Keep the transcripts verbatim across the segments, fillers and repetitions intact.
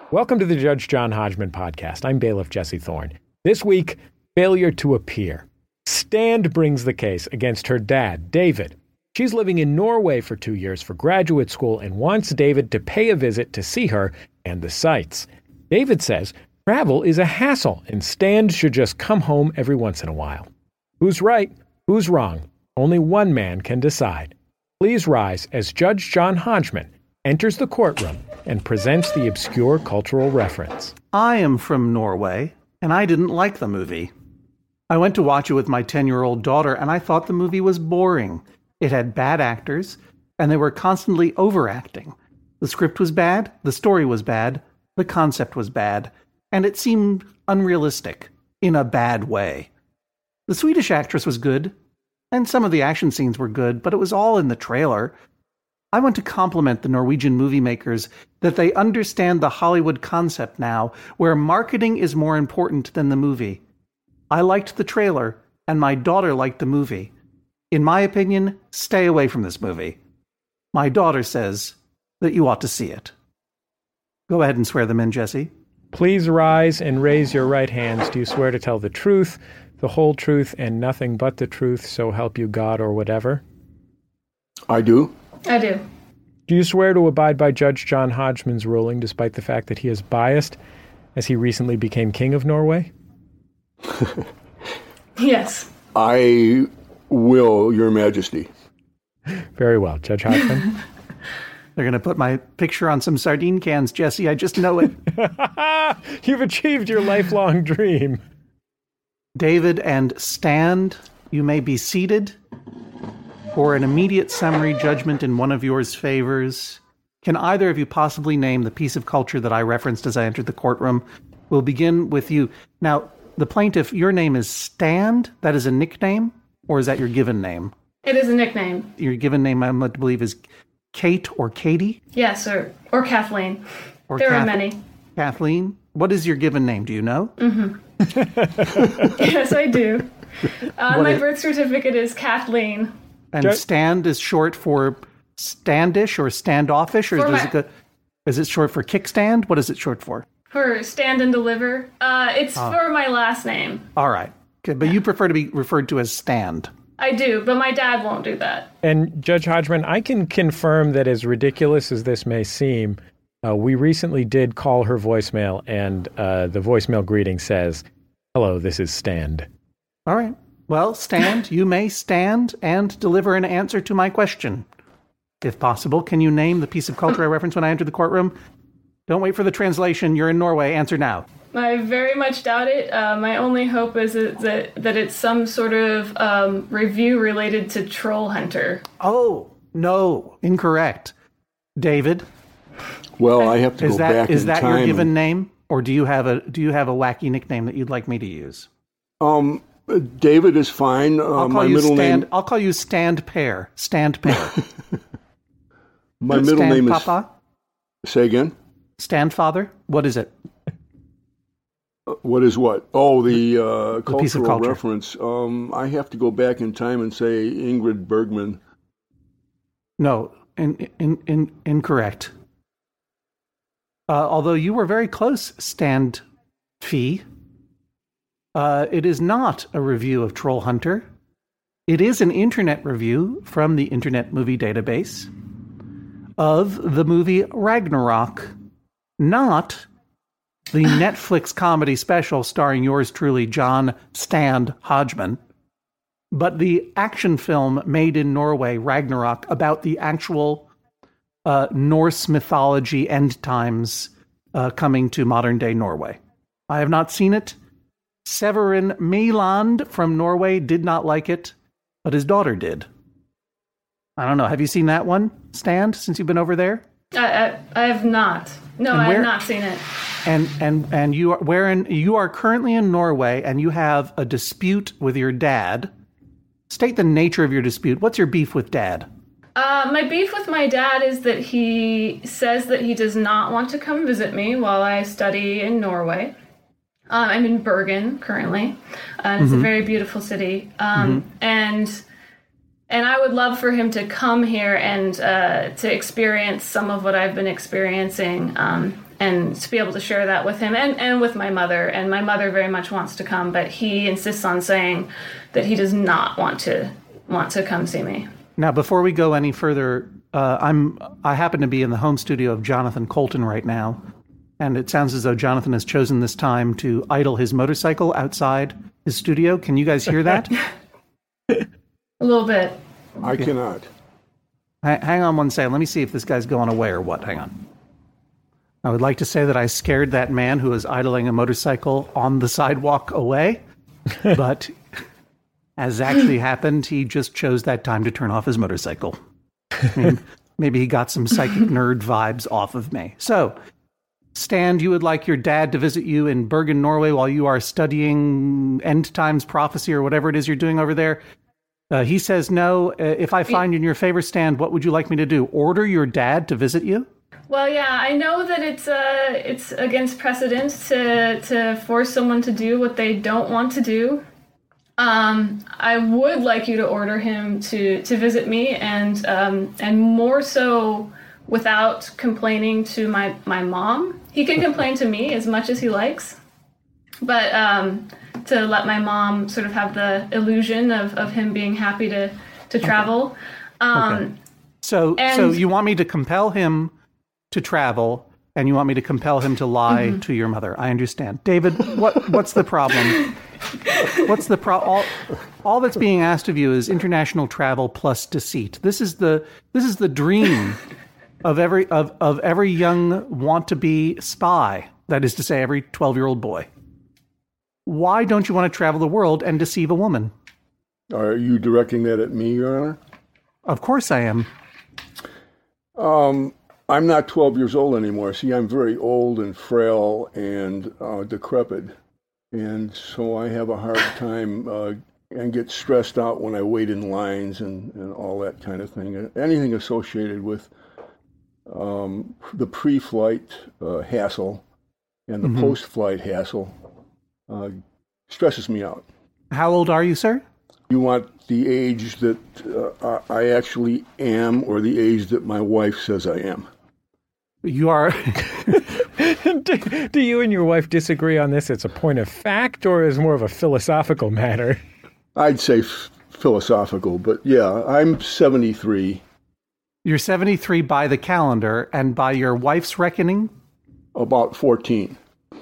Welcome to the Judge John Hodgman podcast. I'm bailiff Jesse Thorne. This week, failure to appear. Stand brings the case against her dad, David. She's living in Norway for two years for graduate school and wants David to pay a visit to see her and the sights. David says travel is a hassle and Stand should just come home every once in a while. Who's right? Who's wrong? Only one man can decide. Please rise as Judge John Hodgman enters the courtroom and presents the obscure cultural reference. I am from Norway, and I didn't like the movie. I went to watch it with my ten-year-old daughter, and I thought the movie was boring. It had bad actors, and they were constantly overacting. The script was bad, the story was bad, the concept was bad, and it seemed unrealistic, in a bad way. The Swedish actress was good, and some of the action scenes were good, but it was all in the trailer. I want to compliment the Norwegian movie makers that they understand the Hollywood concept now, where marketing is more important than the movie. I liked the trailer, and my daughter liked the movie. In my opinion, stay away from this movie. My daughter says that you ought to see it. Go ahead and swear them in, Jesse. Please rise and raise your right hands. Do you swear to tell the truth, the whole truth, and nothing but the truth, so help you God or whatever? I do. I do. Do you swear to abide by Judge John Hodgman's ruling, despite the fact that he is biased, as he recently became king of Norway? Yes. I will, Your Majesty. Very well, Judge Hodgman. They're going to put my picture on some sardine cans, Jesse. I just know it. You've achieved your lifelong dream. David and Stand, you may be seated. For an immediate summary judgment in one of yours favors, can either of you possibly name the piece of culture that I referenced as I entered the courtroom? We'll begin with you. Now, the plaintiff, your name is Stand. That is a nickname, or is that your given name? It is a nickname. Your given name, I'm led to believe, is Kate or Katie? Yes, or or Kathleen. Or there Kath- are many. Kathleen? What is your given name? Do you know? Mm-hmm. Yes, I do. Uh, my is- birth certificate is Kathleen. And Judge- Stand is short for standish or standoffish, or For does my- it go, is it short for kickstand? What is it short for? For stand and deliver. Uh, it's Ah. for my last name. All right. Okay, but you prefer to be referred to as Stand. I do, but my dad won't do that. And Judge Hodgman, I can confirm that as ridiculous as this may seem, uh, we recently did call her voicemail, and uh, the voicemail greeting says, "Hello, this is Stand." All right. Well, Stand, you may stand and deliver an answer to my question. If possible, can you name the piece of culture I referenced when I entered the courtroom? Don't wait for the translation. You're in Norway. Answer now. I very much doubt it. Uh, my only hope is that, that, that it's some sort of um, review related to Troll Hunter. Oh, no. Incorrect. David, Well, I have to is go that back is in that time. your given name? Or do you have a do you have a wacky nickname that you'd like me to use? Um, David is fine. Uh, I'll call my you middle Stand name. I'll call you Stand Pear. Stand Pear. My middle Stand name Papa? is. Say again. Stand Father? What is it? What is what? Oh, the uh, The piece of cultural culture. reference. Um, I have to go back in time and say Ingrid Bergman. No, in, in, in, incorrect. Uh, although you were very close, Stand Fee. Uh, it is not a review of Troll Hunter. It is an internet review from the Internet Movie Database of the movie Ragnarok, not the Netflix comedy special starring yours truly, John Stand Hodgman, but the action film made in Norway, Ragnarok, about the actual uh, Norse mythology end times uh, coming to modern-day Norway. I have not seen it. Severin Mæland from Norway did not like it, but his daughter did. I don't know. Have you seen that one, Stand, since you've been over there? I, I, I have not. No, And I where- have not seen it. And and and you are where in you are currently in Norway, and you have a dispute with your dad. State the nature of your dispute. What's your beef with Dad? Uh, my beef with my dad is that he says that he does not want to come visit me while I study in Norway. Um, I'm in Bergen currently, uh, and it's Mm-hmm. a very beautiful city. Um, mm-hmm. And And I would love for him to come here and uh, to experience some of what I've been experiencing, um, and to be able to share that with him and, and with my mother. And my mother very much wants to come, but he insists on saying that he does not want to want to come see me. Now, before we go any further, uh, I'm I happen to be in the home studio of Jonathan Colton right now, and it sounds as though Jonathan has chosen this time to idle his motorcycle outside his studio. Can you guys hear that? A little bit. I cannot. H- hang on one second. Let me see if this guy's going away or what. Hang on. I would like to say that I scared that man who was idling a motorcycle on the sidewalk away, but as actually happened, he just chose that time to turn off his motorcycle. I mean, maybe he got some psychic nerd vibes off of me. So, Stan, you would like your dad to visit you in Bergen, Norway, while you are studying end times prophecy or whatever it is you're doing over there. Uh, he says no. Uh, if I find you in your favor, Stan, what would you like me to do? Order your dad to visit you? Well, yeah, I know that it's uh, it's against precedent to to force someone to do what they don't want to do. Um, I would like you to order him to, to visit me, and um, and more so without complaining to my, my mom. He can complain to me as much as he likes, but um, to let my mom sort of have the illusion of, of him being happy to, to travel. Um, okay. So and, so you want me to compel him to travel, and you want me to compel him to lie mm-hmm. to your mother. I understand. David, what what's the problem? What's the pro? All, all that's being asked of you is international travel plus deceit. This is the this is the dream of every of, of every young want-to-be spy. That is to say, every twelve-year-old boy. Why don't you want to travel the world and deceive a woman? Are you directing that at me, Your Honor? Of course I am. Um, I'm not twelve years old anymore. See, I'm very old and frail and uh, decrepit. And so I have a hard time uh, and get stressed out when I wait in lines and, and all that kind of thing. Anything associated with um, the pre-flight uh, hassle and the mm-hmm. post-flight hassle uh, stresses me out. How old are you, sir? You want the age that uh, I actually am, or the age that my wife says I am? You are... do, do you and your wife disagree on this? It's a point of fact, or is more of a philosophical matter? I'd say f- philosophical, but yeah, I'm seventy-three. You're seventy-three by the calendar, and by your wife's reckoning? About fourteen.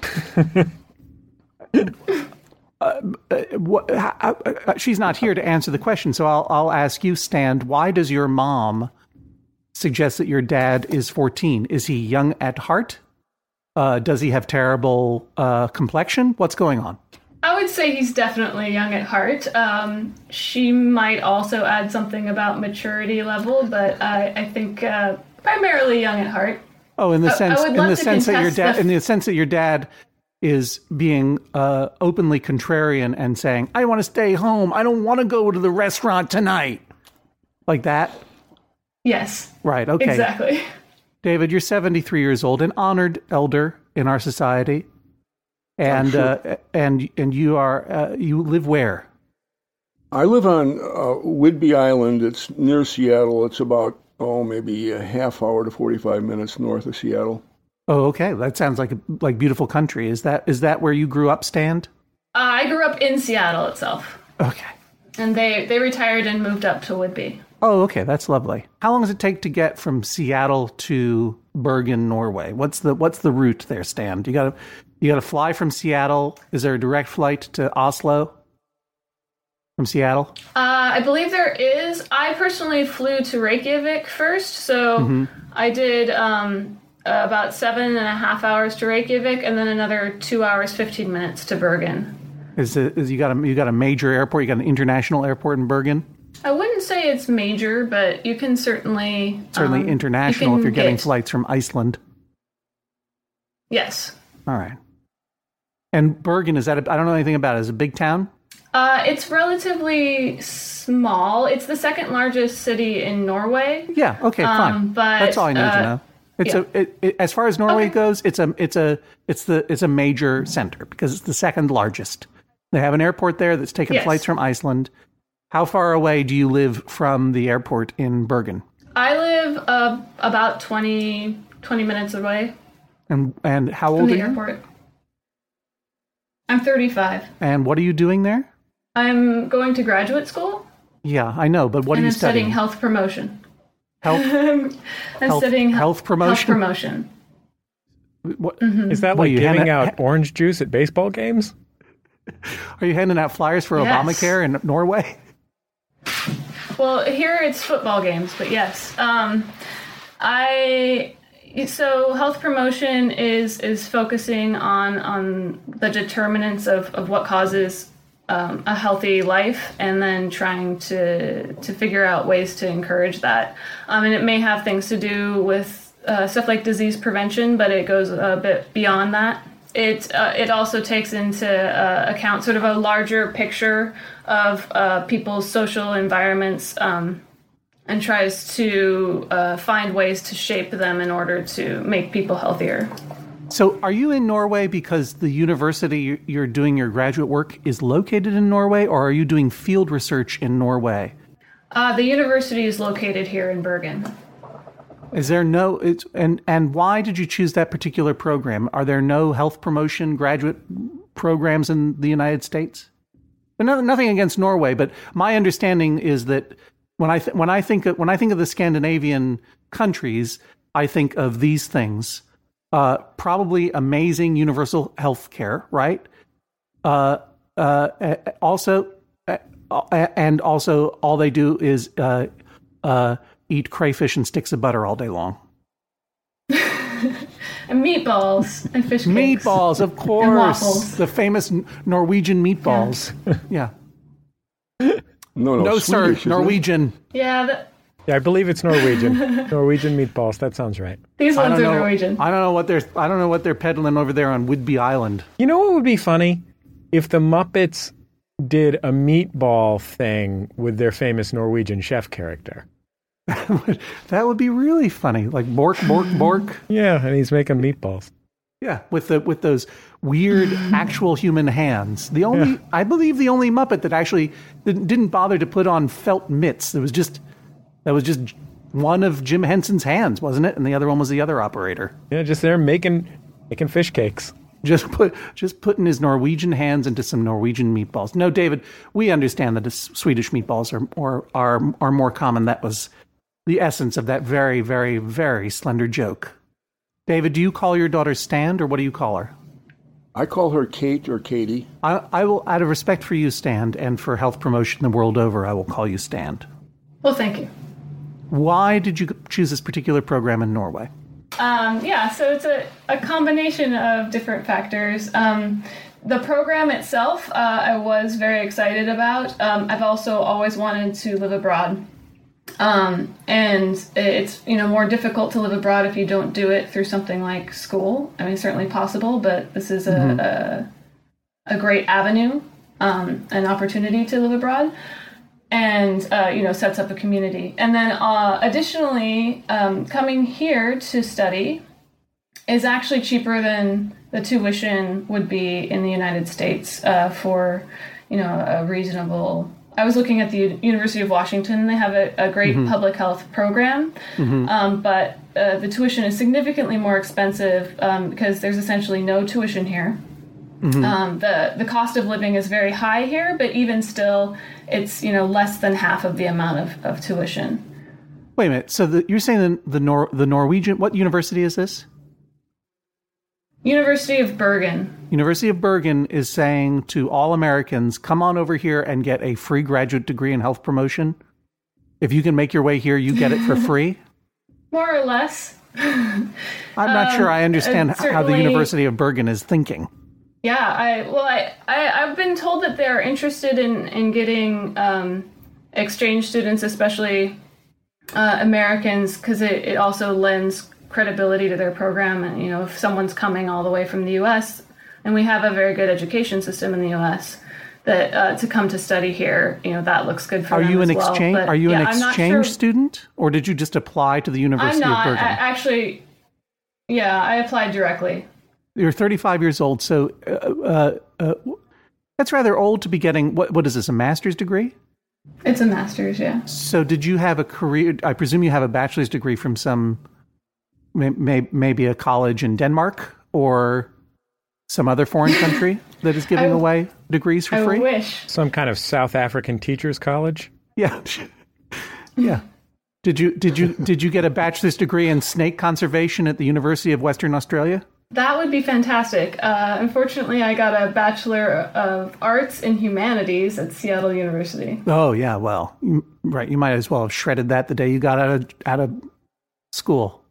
Uh, uh, what, uh, uh, she's not here to answer the question, so I'll, I'll ask you, Stan, why does your mom suggest that your dad is fourteen? Is he young at heart? Uh, does he have terrible uh, complexion? What's going on? I would say he's definitely young at heart. Um, she might also add something about maturity level, but I, I think uh, primarily young at heart. Oh, in the I, sense, I in the sense that your dad, the... in the sense that your dad is being uh, openly contrarian and saying, "I want to stay home. I don't want to go to the restaurant tonight," like that. Yes. Right. Okay. Exactly. David, you're seventy-three years old, an honored elder in our society, and sure. uh, and and you are uh, you live where? I live on uh, Whidbey Island. It's near Seattle. It's about oh maybe a half hour to forty-five minutes north of Seattle. Oh, okay. That sounds like a, like beautiful country. Is that is that where you grew up, Stan? Uh, I grew up in Seattle itself. Okay. And they, they retired and moved up to Whidbey. Oh, okay. That's lovely. How long does it take to get from Seattle to Bergen, Norway? What's the what's the route there, Stan? You got to you got to fly from Seattle. Is there a direct flight to Oslo from Seattle? Uh, I believe there is. I personally flew to Reykjavik first, so mm-hmm. I did um, uh, about seven and a half hours to Reykjavik, and then another two hours fifteen minutes to Bergen. Is, it, is you got a you got a major airport? You got an international airport in Bergen? I wouldn't say it's major, but you can certainly... Certainly um, international you if you're getting get... flights from Iceland. Yes. All right. And Bergen, is that... A, I don't know anything about it. Is it a big town? Uh, it's relatively small. It's the second largest city in Norway. Yeah, okay, fine. Um, but, That's all I need uh, to know. It's yeah. a it, it, as far as Norway okay. goes, it's a it's a it's the it's a major center because it's the second largest. They have an airport there that's taking yes. flights from Iceland. How far away do you live from the airport in Bergen? I live uh, about twenty, twenty minutes away. And and how from old the are you? Airport. I'm thirty-five. And what are you doing there? I'm going to graduate school. Yeah, I know, but what and are you I'm studying? studying health promotion. Health. I'm health, studying health promotion. Health promotion. What, mm-hmm. Is that what, like you giving hand out ha- orange juice at baseball games? Are you handing out flyers for Yes. Obamacare in Norway? Well, here it's football games, but yes. Um, I so health promotion is is focusing on on the determinants of, of what causes um, a healthy life, and then trying to to figure out ways to encourage that. Um, and it may have things to do with uh, stuff like disease prevention, but it goes a bit beyond that. It uh, it also takes into uh, account sort of a larger picture of uh, people's social environments, um, and tries to uh, find ways to shape them in order to make people healthier. So are you in Norway because the university you're doing your graduate work is located in Norway, or are you doing field research in Norway? Uh, the university is located here in Bergen. Is there no, it's, and, and why did you choose that particular program? Are there no health promotion graduate programs in the United States? No, nothing against Norway, but my understanding is that when I th- when I think of, when I think of the Scandinavian countries, I think of these things: uh, probably amazing universal health care, right? Uh, uh, also, uh, and also, all they do is uh, uh, eat crayfish and sticks of butter all day long. And meatballs and fish cakes. Meatballs, of course. And waffles. The famous Norwegian meatballs. Yeah. No, no, No, Swedish, sir. isn't it? Norwegian. Yeah, the, Yeah, I believe it's Norwegian. Norwegian meatballs. That sounds right. these I ones don't are know. Norwegian. I don't know what they're. I don't know what they're peddling over there on Whidbey Island. You know what would be funny? If the Muppets did a meatball thing with their famous Norwegian chef character. That would be really funny. Like Bork, Bork, Bork. Yeah, and he's making meatballs. Yeah, with the with those weird actual human hands. The only, Yeah. I believe, the only Muppet that actually didn't, didn't bother to put on felt mitts. It was just that was just one of Jim Henson's hands, wasn't it? And the other one was the other operator. Yeah, just there making making fish cakes. Just put just putting his Norwegian hands into some Norwegian meatballs. No, David, we understand that the Swedish meatballs are or are are more common. That was the essence of that very, very, very slender joke. David, do you call your daughter Stand, or what do you call her? I call her Kate or Katie. I, I will, out of respect for you, Stand, and for health promotion the world over, I will call you Stand. Well, thank you. Why did you choose this particular program in Norway? Um, yeah, so it's a, a combination of different factors. Um, the program itself, uh, I was very excited about. Um, I've also always wanted to live abroad. Um, and it's, you know, more difficult to live abroad if you don't do it through something like school. I mean, certainly possible, but this is a, mm-hmm. a, a great avenue, um, an opportunity to live abroad. And, uh, you know, sets up a community. And then uh, additionally, um, coming here to study is actually cheaper than the tuition would be in the United States uh, for, you know, a reasonable... I was looking at the University of Washington. They have a, a great mm-hmm. public health program, mm-hmm. um, but uh, the tuition is significantly more expensive um, because there's essentially no tuition here. Mm-hmm. Um, the the cost of living is very high here, but even still, it's, you know, less than half of the amount of, of tuition. Wait a minute. So the, you're saying the the, Nor, the Norwegian? What university is this? University of Bergen. University of Bergen is saying to all Americans, come on over here and get a free graduate degree in health promotion. If you can make your way here, you get it for free? More or less. I'm not um, sure I understand uh, how the University of Bergen is thinking. Yeah, I well, I, I, I've been told that they're interested in, in getting um, exchange students, especially uh, Americans, because it, it also lends credibility to their program. And, you know, if someone's coming all the way from the U S, and we have a very good education system in the U S, that uh, to come to study here, you know, that looks good for are them you as an well. exchange? But, are you yeah, an exchange sure. student, or did you just apply to the University I'm not. of Bergen? I, actually, yeah, I applied directly. You're thirty-five years old, so uh, uh, uh, that's rather old to be getting. What what is this? A master's degree? It's a master's, yeah. So did you have a career? I presume you have a bachelor's degree from some, may, may, maybe a college in Denmark or some other foreign country that is giving I, away degrees for I free? I wish. Some kind of South African teachers college? Yeah. Yeah. Did you did you did you get a bachelor's degree in snake conservation at the University of Western Australia? That would be fantastic. Uh, unfortunately, I got a Bachelor of Arts in Humanities at Seattle University. Oh yeah, well, you, right. You might as well have shredded that the day you got out of out of school.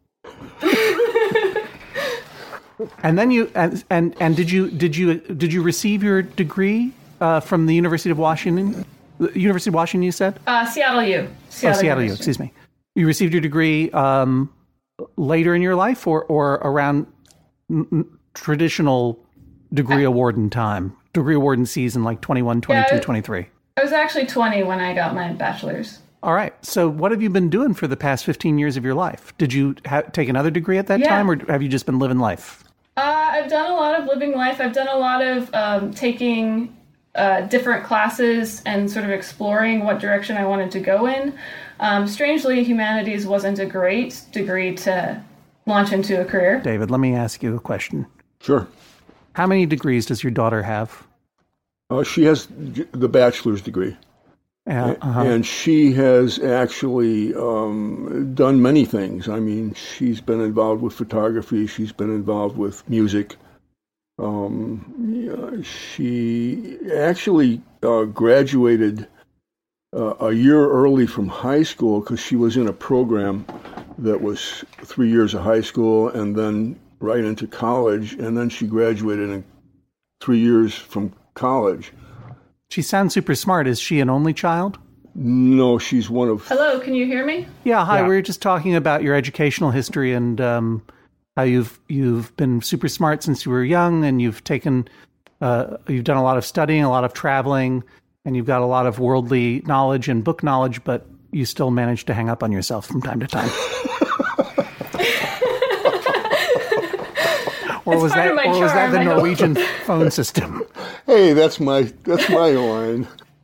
And then you and and and did you did you did you receive your degree uh, from the University of Washington? The University of Washington, you said? Uh, Seattle U. oh, Seattle, Seattle U. Excuse me. You received your degree um, later in your life, or or around n- traditional degree awarding time, degree awarding season, like twenty-one, twenty-two, yeah, twenty-three. I was actually twenty when I got my bachelor's. All right. So what have you been doing for the past fifteen years of your life? Did you ha- take another degree at that yeah. time, or have you just been living life? Uh, I've done a lot of living life. I've done a lot of um, taking uh, different classes and sort of exploring what direction I wanted to go in. Um, strangely, humanities wasn't a great degree to launch into a career. David, let me ask you a question. Sure. How many degrees does your daughter have? Uh, she has the bachelor's degree. Uh, uh-huh. And she has actually um, done many things. I mean, she's been involved with photography. She's been involved with music. Um, yeah, she actually uh, graduated uh, a year early from high school because she was in a program that was three years of high school and then right into college. And then she graduated in three years from college. She sounds super smart. Is she an only child? No, she's one of... Hello, can you hear me? Yeah, hi. Yeah. We were just talking about your educational history and um, how you've you've been super smart since you were young, and you've taken uh, you've done a lot of studying, a lot of traveling, and you've got a lot of worldly knowledge and book knowledge, but you still manage to hang up on yourself from time to time. Or It's was part that of my or was that charm, the I hope. Norwegian phone system? Hey, that's my that's my line.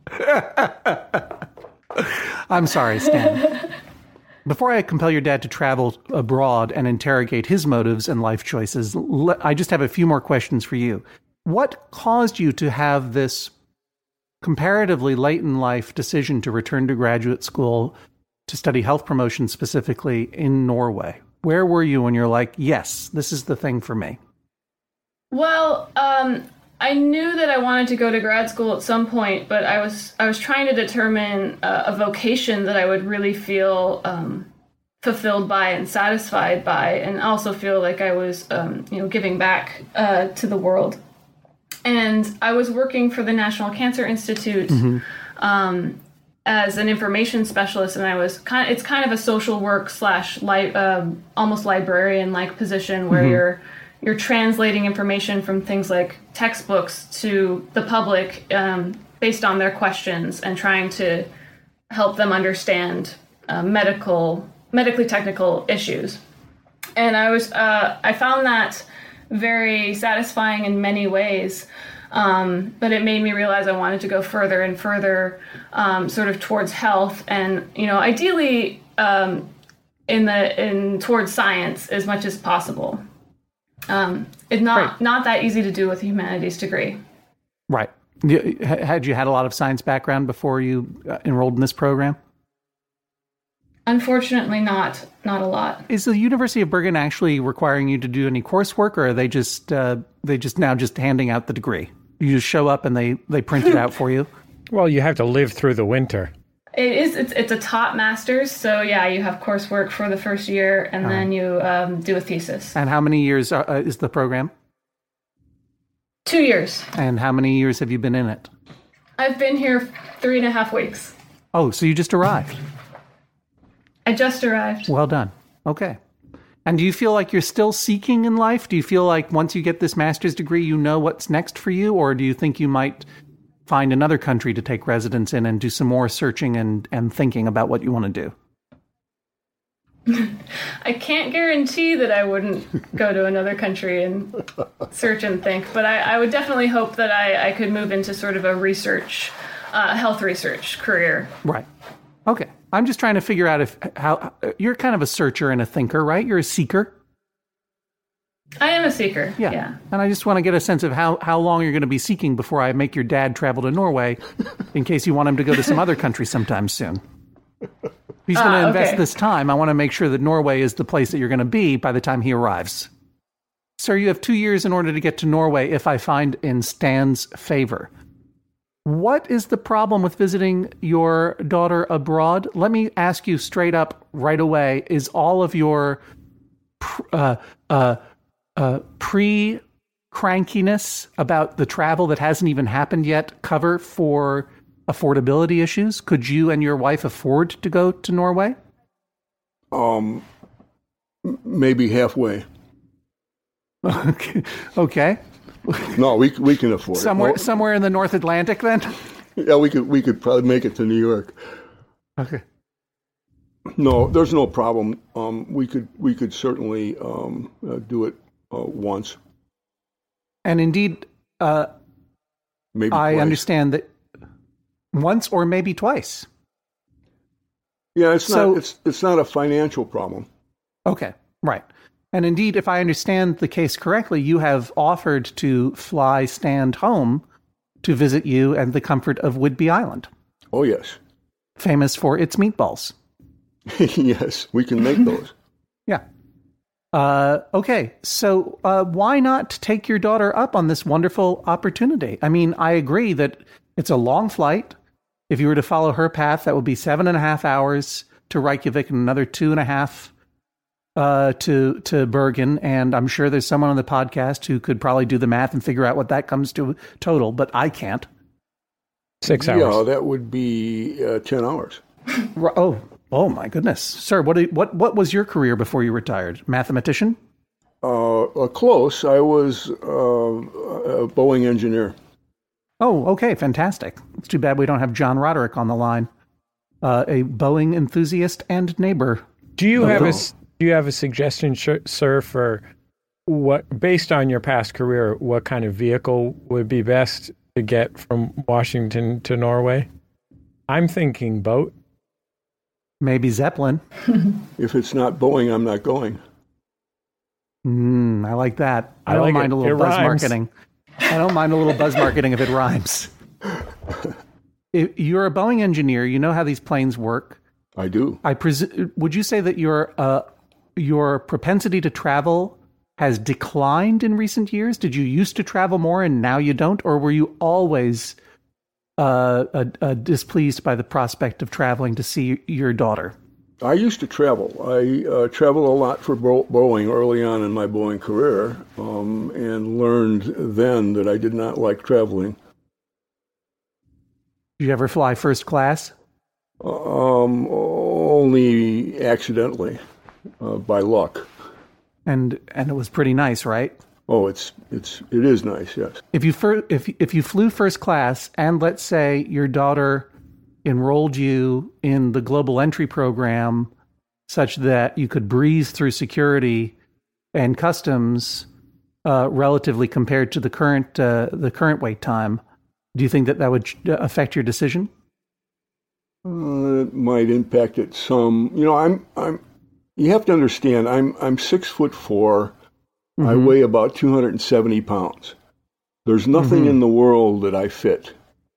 I'm sorry, Stan. Before I compel your dad to travel abroad and interrogate his motives and life choices, le- I just have a few more questions for you. What caused you to have this comparatively late in life decision to return to graduate school to study health promotion specifically in Norway? Where were you when you're like, yes, this is the thing for me? Well, um, I knew that I wanted to go to grad school at some point, but I was I was trying to determine uh, a vocation that I would really feel um, fulfilled by and satisfied by, and also feel like I was, um, you know, giving back uh, to the world. And I was working for the National Cancer Institute mm-hmm. um, as an information specialist, and I was kind of, it's kind of a social work slash li- um, almost librarian-like position where mm-hmm. you're you're translating information from things like textbooks to the public um, based on their questions and trying to help them understand uh, medical, medically technical issues. And I was, uh, I found that very satisfying in many ways, um, but it made me realize I wanted to go further and further, um, sort of towards health, and you know, ideally um, in the in towards science as much as possible. Um, it's not right. not that easy to do with a humanities degree. Right. You, had you had a lot of science background before you uh, enrolled in this program? Unfortunately, not not a lot. Is the University of Bergen actually requiring you to do any coursework, or are they just uh, they just now just handing out the degree? You just show up and they, they print it out for you? Well, you have to live through the winter. It is. It's it's a top master's, so yeah, you have coursework for the first year, and uh-huh. then you um, do a thesis. And how many years are, uh, is the program? Two years. And how many years have you been in it? I've been here three and a half weeks. Oh, so you just arrived? I just arrived. Well done. Okay. And do you feel like you're still seeking in life? Do you feel like once you get this master's degree, you know what's next for you? Or do you think you might find another country to take residence in and do some more searching and, and thinking about what you want to do? I can't guarantee that I wouldn't go to another country and search and think, but I, I would definitely hope that I, I could move into sort of a research uh, health research career. Right. Okay. I'm just trying to figure out if how you're kind of a searcher and a thinker, right? You're a seeker. I am a seeker. Yeah. yeah. And I just want to get a sense of how, how long you're going to be seeking before I make your dad travel to Norway in case you want him to go to some other country sometime soon. If he's going to Ah, invest okay. this time, I want to make sure that Norway is the place that you're going to be by the time he arrives. Sir, you have two years in order to get to Norway if I find in Stan's favor. What is the problem with visiting your daughter abroad? Let me ask you straight up right away. Is all of your uh, uh, uh, pre-crankiness about the travel that hasn't even happened yet cover for affordability issues? Could you and your wife afford to go to Norway? Um, m- maybe halfway. Okay. Okay. No, we we can afford Somewhere, it. somewhere in the North Atlantic, then. No, yeah, we could we could probably make it to New York. Okay. No, there's no problem. Um, we could we could certainly um, uh, do it uh, once, And indeed, uh, maybe I twice. understand that once or maybe twice. Yeah, it's So- not it's it's not a financial problem. Okay, right. And indeed, if I understand the case correctly, you have offered to fly Stand home to visit you and the comfort of Whidbey Island, Oh yes, famous for its meatballs. yes, we can make those. Yeah. Uh, okay, so uh, why not take your daughter up on this wonderful opportunity? I mean, I agree that it's a long flight. If you were to follow her path, that would be seven and a half hours to Reykjavik and another two and a half uh, to to Bergen. And I'm sure there's someone on the podcast who could probably do the math and figure out what that comes to total, but I can't. Six Yeah, hours. that would be uh, ten hours. R- Oh, oh my goodness, sir! What do- what what was your career before you retired? Mathematician? Uh, uh, close. I was uh, a Boeing engineer. Oh, okay, fantastic. It's too bad we don't have John Roderick on the line, uh, a Boeing enthusiast and neighbor. Do you Oh, have a no. s- do you have a suggestion, sh- sir, for what, based on your past career, what kind of vehicle would be best to get from Washington to Norway? I'm thinking boat. Maybe Zeppelin. If it's not Boeing, I'm not going. Mm, I like that. I, I don't like mind it. a little It buzz rhymes. marketing. I don't mind a little buzz marketing if it rhymes. If you're a Boeing engineer, you know how these planes work. I do. I presu- would you say that your uh, your propensity to travel has declined in recent years? Did you used to travel more and now you don't, or were you always uh, uh, uh, displeased by the prospect of traveling to see your daughter? I used to travel. I uh, traveled a lot for Bo- Boeing early on in my Boeing career, um, and learned then that I did not like traveling. Did you ever fly first class? Um, only accidentally, uh, by luck. And and it was pretty nice, right? Oh, it's it's it is nice. Yes. If you fir- if if you flew first class, and let's say your daughter enrolled you in the global entry program, such that you could breeze through security and customs uh, relatively compared to the current uh, the current wait time, do you think that that would affect your decision? Uh, it might impact it some. You know, I'm I'm. You have to understand. I'm I'm six foot four. I Mhm. weigh about two hundred seventy pounds. There's nothing Mhm. in the world that I fit.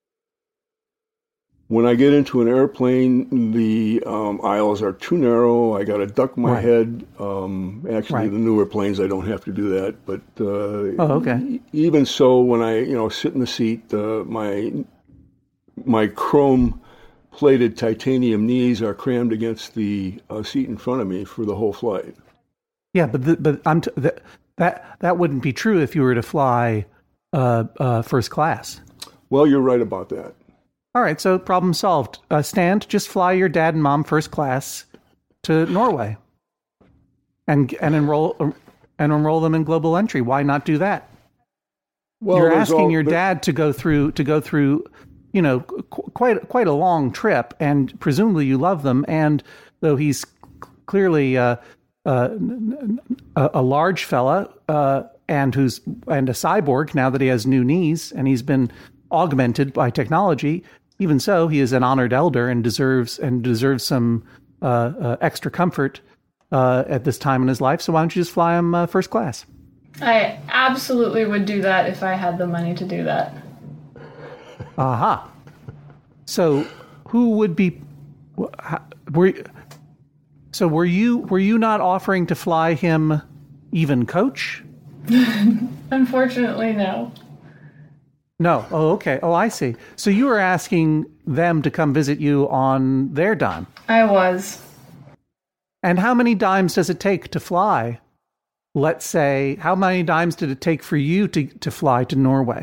When I get into an airplane, the um, aisles are too narrow. I got to duck my Right. head. Um, actually, Right. the newer planes, I don't have to do that. But uh, Oh, okay. e- even so, when I you know sit in the seat, uh, my my chrome plated titanium knees are crammed against the uh, seat in front of me for the whole flight. Yeah, but the, but I'm t- that that that wouldn't be true if you were to fly uh, uh, first class. Well, you're right about that. All right, so problem solved. Uh, Stand, just fly your dad and mom first class to Norway, and and enroll and enroll them in global entry. Why not do that? Well, You're there's asking all- your there- dad to go through to go through, you know, qu- quite quite a long trip, and presumably you love them. And though he's c- clearly uh, uh, a, a large fella uh, and who's and a cyborg now that he has new knees and he's been augmented by technology, even so, he is an honored elder and deserves and deserves some uh, uh, extra comfort uh, at this time in his life. So why don't you just fly him uh, first class? I absolutely would do that if I had the money to do that. Aha. So who would be? Were so were you were you not offering to fly him even coach? Unfortunately, no. No. Oh, okay. Oh, I see. So you were asking them to come visit you on their dime. I was. And how many dimes does it take to fly? Let's say, how many dimes did it take for you to, to fly to Norway?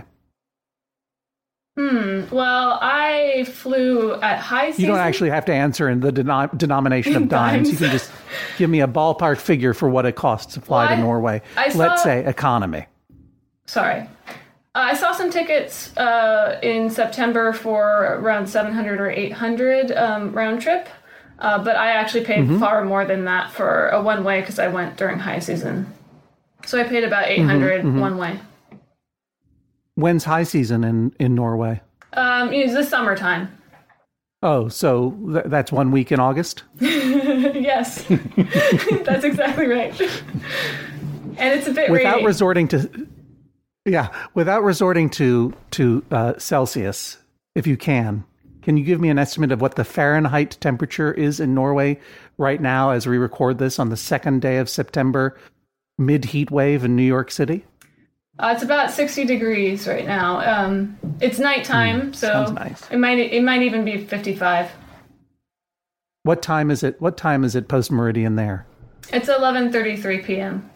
Hmm. Well, I flew at high season. You don't actually have to answer in the denom- denomination of dimes. Dimes. You can just give me a ballpark figure for what it costs to fly Well, I- to Norway. I saw- Let's say economy. Sorry. Uh, I saw some tickets uh, in September for around seven hundred or eight hundred um, round trip, uh, but I actually paid mm-hmm. far more than that for a one-way because I went during high season. So I paid about eight hundred mm-hmm, mm-hmm. one-way. When's high season in, in Norway? Um, it's the summertime. Oh, so th- that's one week in August? Yes. That's exactly right. And it's a bit Without rainy. resorting to... Yeah, without resorting to to uh, Celsius, if you can, can you give me an estimate of what the Fahrenheit temperature is in Norway right now as we record this on the second day of September, mid-heat wave in New York City? Uh, it's about sixty degrees right now. Um, it's nighttime, mm, so nice. it might it might even be fifty-five. What time is it? What time is it post meridian there? It's eleven thirty-three p.m.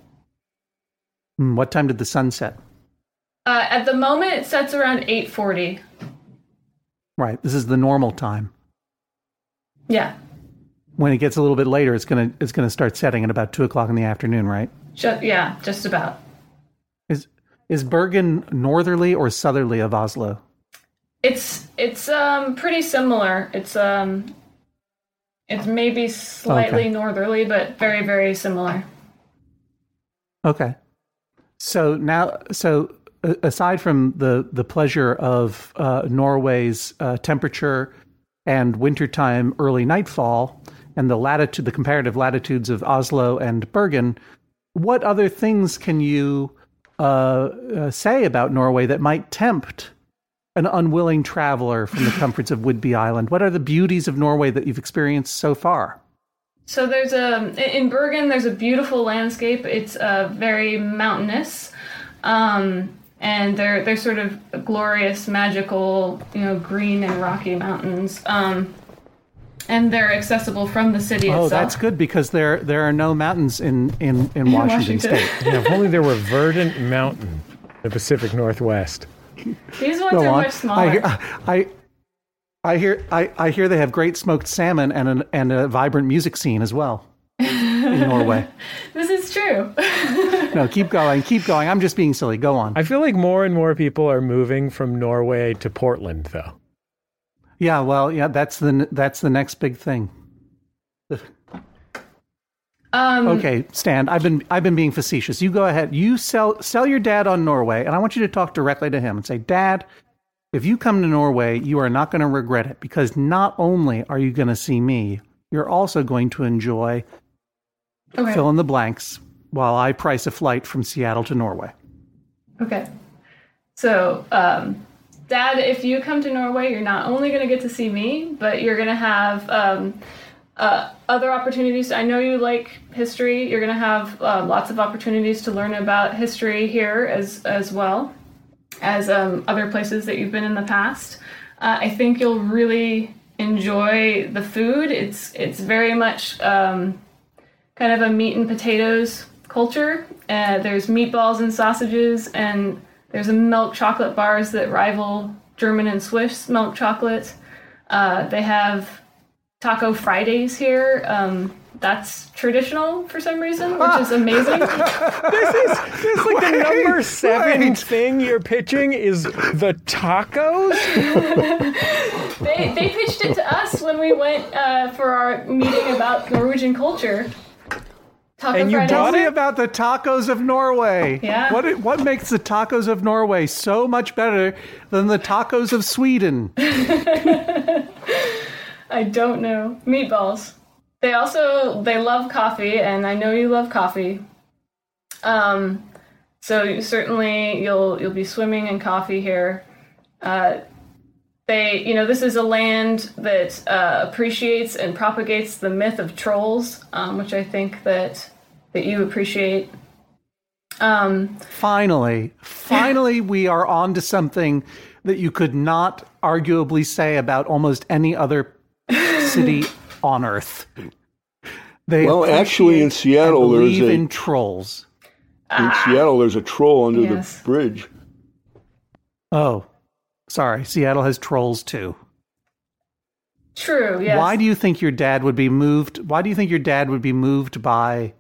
Mm, what time did the sun set? Uh, at the moment, it sets around eight forty. Right. This is the normal time. Yeah. When it gets a little bit later, it's gonna it's gonna start setting at about two o'clock in the afternoon, right? Just, yeah, just about. Is is Bergen northerly or southerly of Oslo? It's it's um pretty similar. It's um it's maybe slightly okay. northerly, but very very similar. Okay. So now, so. Aside from the, the pleasure of uh, Norway's uh, temperature and wintertime early nightfall and the latitude, the comparative latitudes of Oslo and Bergen, what other things can you uh, uh, say about Norway that might tempt an unwilling traveler from the comforts of Whidbey Island? What are the beauties of Norway that you've experienced so far? So there's a in Bergen. There's a beautiful landscape. It's uh, very mountainous. Um, And they're they're sort of glorious, magical, you know, green and rocky mountains, um, and they're accessible from the city oh, itself. Oh, that's good because there there are no mountains in in, in Washington, Washington. State. Yeah, if only there were Verdant Mountain, the Pacific Northwest. These ones Go are on. much smaller. I hear, I, I hear I, I hear they have great smoked salmon and an, and a vibrant music scene as well in Norway. This is true. No, keep going, keep going. I'm just being silly. Go on. I feel like more and more people are moving from Norway to Portland, though. Yeah, well, yeah, that's the that's the next big thing. Um, okay, Stan, I've been I've been being facetious. You go ahead. You sell sell your dad on Norway, and I want you to talk directly to him and say, Dad, if you come to Norway, you are not going to regret it because not only are you going to see me, you're also going to enjoy okay. fill in the blanks while I price a flight from Seattle to Norway. Okay. So, um, Dad, if you come to Norway, you're not only going to get to see me, but you're going to have um, uh, other opportunities. I know you like history. You're going to have uh, lots of opportunities to learn about history here as as well as um, other places that you've been in the past. Uh, I think you'll really enjoy the food. It's it's very much um, kind of a meat and potatoes culture. Uh, there's meatballs and sausages, and there's a milk chocolate bars that rival German and Swiss milk chocolate. Uh, they have Taco Fridays here. Um, that's traditional for some reason, which is amazing. This is this is like Wait, the number seven wait. thing you're pitching is the tacos? they they pitched it to us when we went uh, for our meeting about Norwegian culture. Taco And you Fridays. bought Tell me it? about the tacos of Norway. Yeah. What what makes the tacos of Norway so much better than the tacos of Sweden? I don't know. Meatballs. They also, they love coffee, and I know you love coffee. Um, so you, certainly you'll you'll be swimming in coffee here. Uh, they, you know, this is a land that uh, appreciates and propagates the myth of trolls, um, which I think that that you appreciate. Um, Finally, finally, we are on to something that you could not arguably say about almost any other city on Earth. They Well, actually, in appreciate Seattle, and there's believe a in trolls. in Seattle there's a troll under Yes. the bridge. Oh, sorry. Seattle has trolls too. true. Yes. Why do you think your dad would be moved? Why do you think your dad would be moved by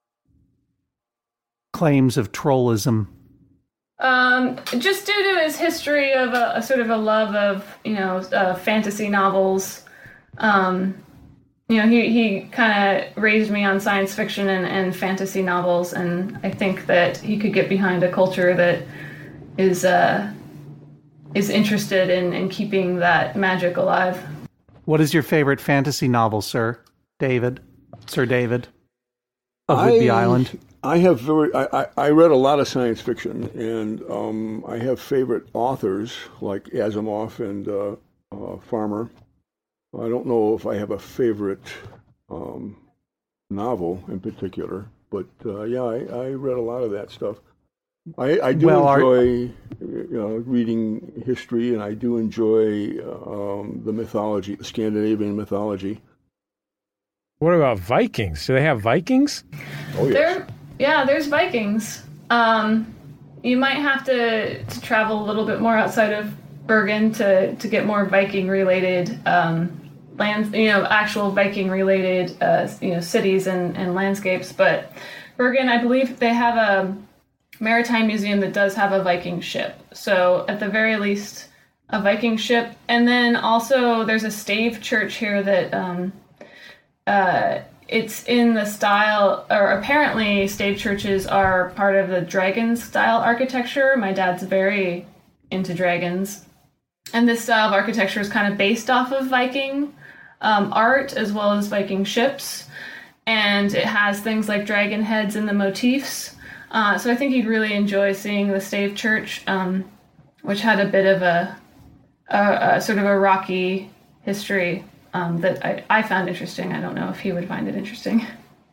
claims of trollism? Um, just due to his history of a, a sort of a love of, you know, uh, fantasy novels. Um, you know, he, he kind of raised me on science fiction and, and fantasy novels, and I think that he could get behind a culture that is uh, is interested in, in keeping that magic alive. What is your favorite fantasy novel, sir? David? Sir David? Of I, Whidbey Island? I have very. I, I, I read a lot of science fiction, and um, I have favorite authors like Asimov and uh, uh, Farmer. I don't know if I have a favorite um, novel in particular, but uh, yeah, I, I read a lot of that stuff. I, I do Well, are- enjoy, you know, reading history, and I do enjoy um, the mythology, the Scandinavian mythology. What about Vikings? Do they have Vikings? Oh yes. There, yeah, there's Vikings. Um, you might have to, to travel a little bit more outside of Bergen to, to get more Viking-related um, lands, you know, actual Viking-related, uh, you know, cities and, and landscapes. But Bergen, I believe they have a maritime museum that does have a Viking ship. So at the very least, a Viking ship. And then also there's a stave church here that um, uh, it's in the style, or apparently stave churches are part of the dragon style architecture. My dad's very into dragons. And this style of architecture is kind of based off of Viking um, art as well as Viking ships. And it has things like dragon heads in the motifs. Uh, so I think he'd really enjoy seeing the stave church, um, which had a bit of a, a, a sort of a rocky history um, that I, I found interesting. I don't know if he would find it interesting.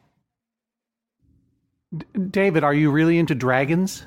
David, are you really into dragons?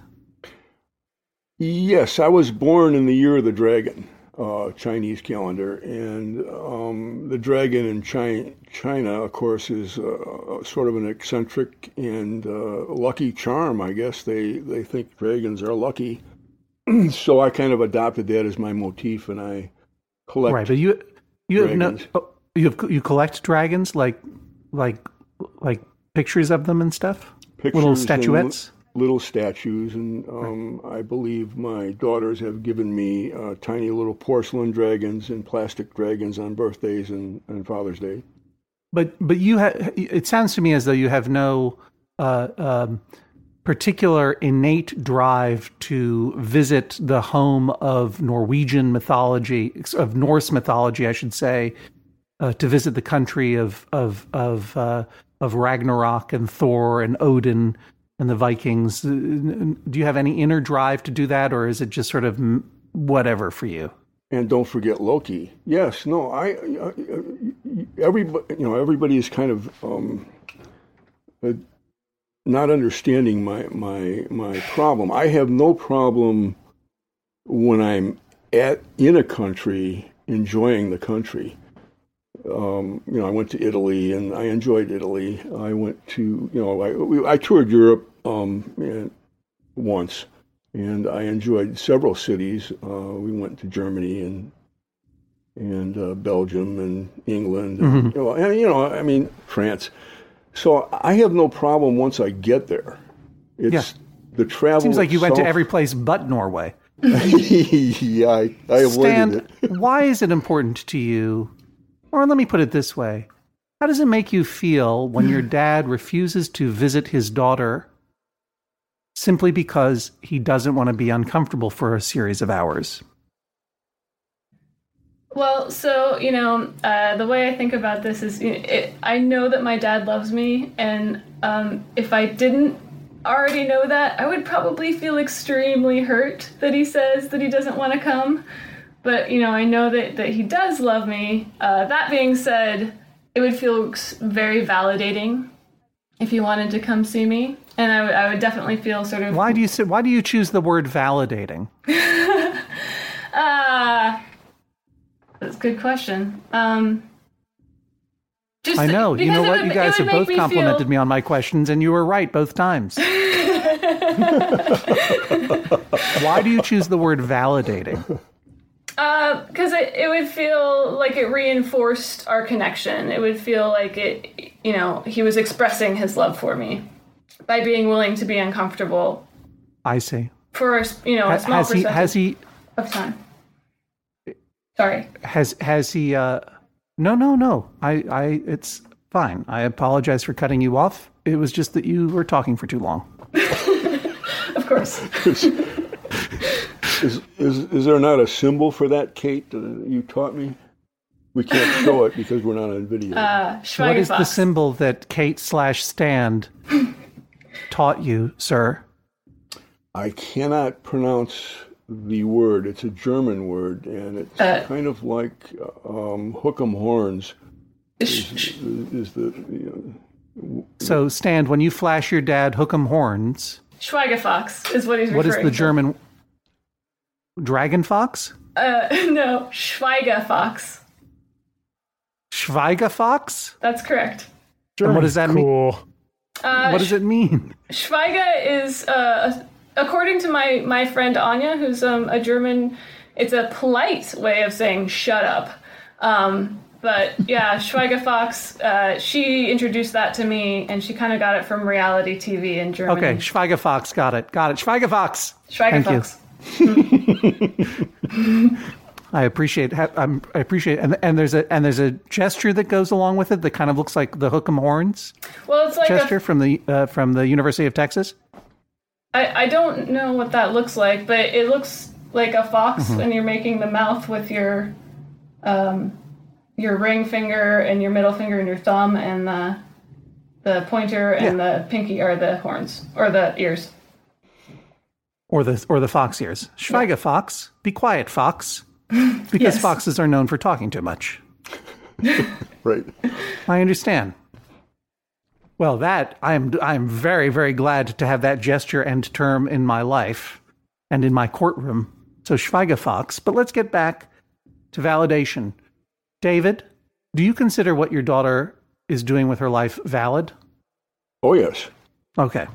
Yes, I was born in the year of the dragon, uh, Chinese calendar, and um, the dragon in China, China, of course, is uh, sort of an eccentric and uh, lucky charm. I guess they they think dragons are lucky, so I kind of adopted that as my motif, and I collect. Right, but you you have no dragons. oh, you have, you collect dragons like like like pictures of them and stuff, Pictures little and statuettes. little statues, and um, I believe my daughters have given me uh, tiny little porcelain dragons and plastic dragons on birthdays and, and Father's Day. But but you have. It sounds to me as though you have no uh, um, particular innate drive to visit the home of Norwegian mythology, of Norse mythology, I should say, uh, to visit the country of of of uh, of Ragnarok and Thor and Odin and the Vikings. Do you have any inner drive to do that, or is it just sort of whatever for you? And don't forget Loki. Yes, no, I, I everybody, you know, everybody is kind of um, uh, not understanding my my my problem. I have no problem when I'm at in a country enjoying the country. Um, you know, I went to Italy and I enjoyed Italy. I went to, you know, I, we, I toured Europe um, and once, and I enjoyed several cities. Uh, we went to Germany and and uh, Belgium and England, and, Mm-hmm. you know, and, you know, I mean, France. So I have no problem once I get there. It's Yeah. the travel. Seems like you went to itself- every place but Norway. yeah, I, I avoided Stan, it. why is it important to you? Or let me put it this way. how does it make you feel when your dad refuses to visit his daughter simply because he doesn't want to be uncomfortable for a series of hours? Well, so, you know, uh, the way I think about this is, you know, it, I know that my dad loves me, and um, if I didn't already know that, I would probably feel extremely hurt that he says that he doesn't want to come. But, you know, I know that, that he does love me. Uh, that being said, it would feel very validating if he wanted to come see me. And I, w- I would definitely feel sort of... Why do you say, why do you choose the word validating? uh, that's a good question. Um, just I know. You know what? Would, you guys have both me complimented feel... me on my questions, and you were right both times. Why do you choose the word validating? Uh, because it, it would feel like it reinforced our connection. It would feel like it, you know, he was expressing his love for me by being willing to be uncomfortable. I see. For, you know, a small has percentage he, has he, of time. Sorry. Has has he? Uh, no, no, no. I, I. It's fine. I apologize for cutting you off. It was just that you were talking for too long. Of course. Is, is is there not a symbol for that, Kate, that you taught me? We can't show it because we're not on video. Uh, what is the symbol that Kate slash Stand taught you, sir? I cannot pronounce the word. It's a German word, and it's uh, kind of like um, hook 'em horns. Is, is the you know, so Stand, when you flash your dad hook 'em horns, Schweigefox is what he's referring to. What is the German? Dragon fox? Uh, no, Schweigefox. Schweigefox? That's correct. German, and what does that cool. mean? Uh, what does it mean? Schweige is, uh, according to my, my friend Anya, who's um, a German, it's a polite way of saying shut up. Um, but yeah, Schweigefox, uh, she introduced that to me, and she kind of got it from reality T V in Germany. Okay, Schweigefox, got it. Got it. Schweigefox. Schweigefox. Thank you. I appreciate. I'm, I appreciate, and and there's a and there's a gesture that goes along with it that kind of looks like the hook 'em horns. Well, it's like gesture a, from the uh, from the University of Texas. I I don't know what that looks like, but it looks like a fox, mm-hmm. and you're making the mouth with your um your ring finger and your middle finger and your thumb and the the pointer and yeah. the pinky or the horns or the ears. Or the or the fox ears. Schweige, yeah. Fox. Be quiet, fox. Because yes. foxes are known for talking too much. Right. I understand. Well, that I am I am very, very glad to have that gesture and term in my life and in my courtroom. So Schweige, fox. But let's get back to validation. David, do you consider what your daughter is doing with her life valid? Oh, yes. Okay.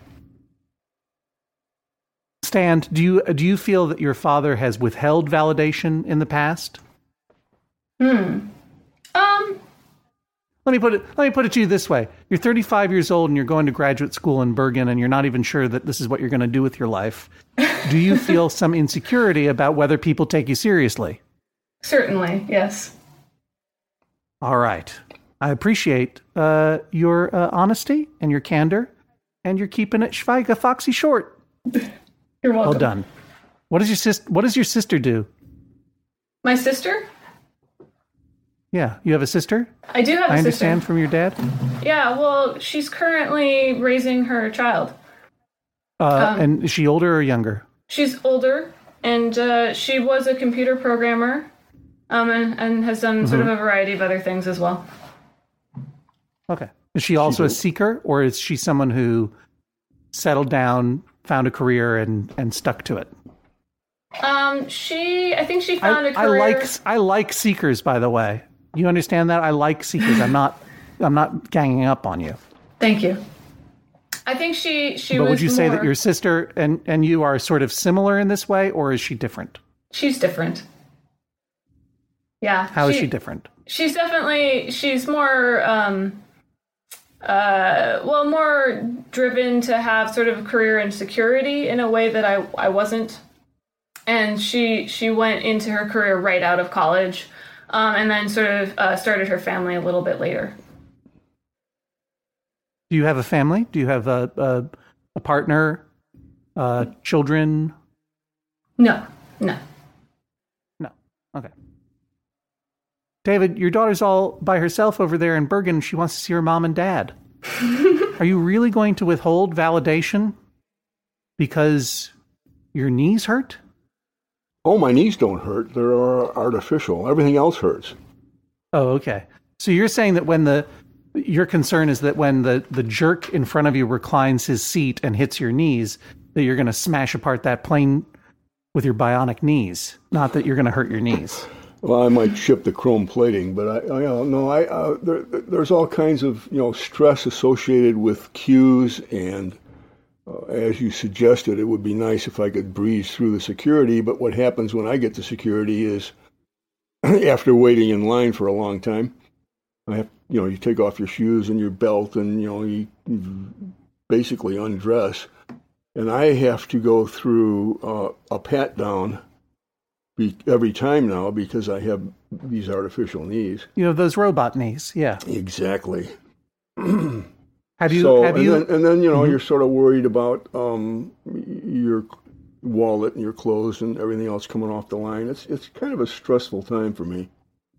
Stan, do you do you feel that your father has withheld validation in the past? Hmm. Um. Let me put it. Let me put it to you this way: you're thirty-five years old and you're going to graduate school in Bergen, and you're not even sure that this is what you're going to do with your life. Do you feel some insecurity about whether people take you seriously? Certainly, yes. All right. I appreciate uh, your uh, honesty and your candor, and you're keeping it Schweige Foxy short. You're welcome. Well done. What does your sis? What does your sister do? My sister? Yeah, you have a sister? I do have a I understand sister. From your dad? Yeah, well, she's currently raising her child. Uh, um, and is she older or younger? She's older, and uh, she was a computer programmer, um, and, and has done mm-hmm. sort of a variety of other things as well. Okay. Is she also a seeker, or is she someone who settled down, found a career, and, and stuck to it? Um, she, I think she found I, a career. I like, I like seekers, by the way. You understand that? I like seekers. I'm not, I'm not ganging up on you. Thank you. I think she, she but was would you more... say that your sister and, and you are sort of similar in this way, or is she different? She's different. Yeah. How she, is she different? She's definitely, she's more, um, uh, well, more driven to have sort of a career in security in a way that I, I wasn't. And she she went into her career right out of college, um, and then sort of uh, started her family a little bit later. Do you have a family? Do you have a a, a partner, uh, children? No, no. No. Okay. David, your daughter's all by herself over there in Bergen. She wants to see her mom and dad. Are you really going to withhold validation because your knees hurt? Oh, my knees don't hurt. They're artificial. Everything else hurts. Oh, okay. So you're saying that when the your concern is that when the, the jerk in front of you reclines his seat and hits your knees, that you're going to smash apart that plane with your bionic knees, not that you're going to hurt your knees. Well, I might chip the chrome plating, but I, I don't know. I uh, there, there's all kinds of you know stress associated with queues, and uh, as you suggested, it would be nice if I could breeze through the security. But what happens when I get to security is, after waiting in line for a long time, I have you know you take off your shoes and your belt, and you know you, you basically undress, and I have to go through uh, a pat down every time now because I have these artificial knees. You have those robot knees, yeah. Exactly. have you? So, have and you? Then, and then you know mm-hmm. you're sort of worried about um, your wallet and your clothes and everything else coming off the line. It's it's kind of a stressful time for me.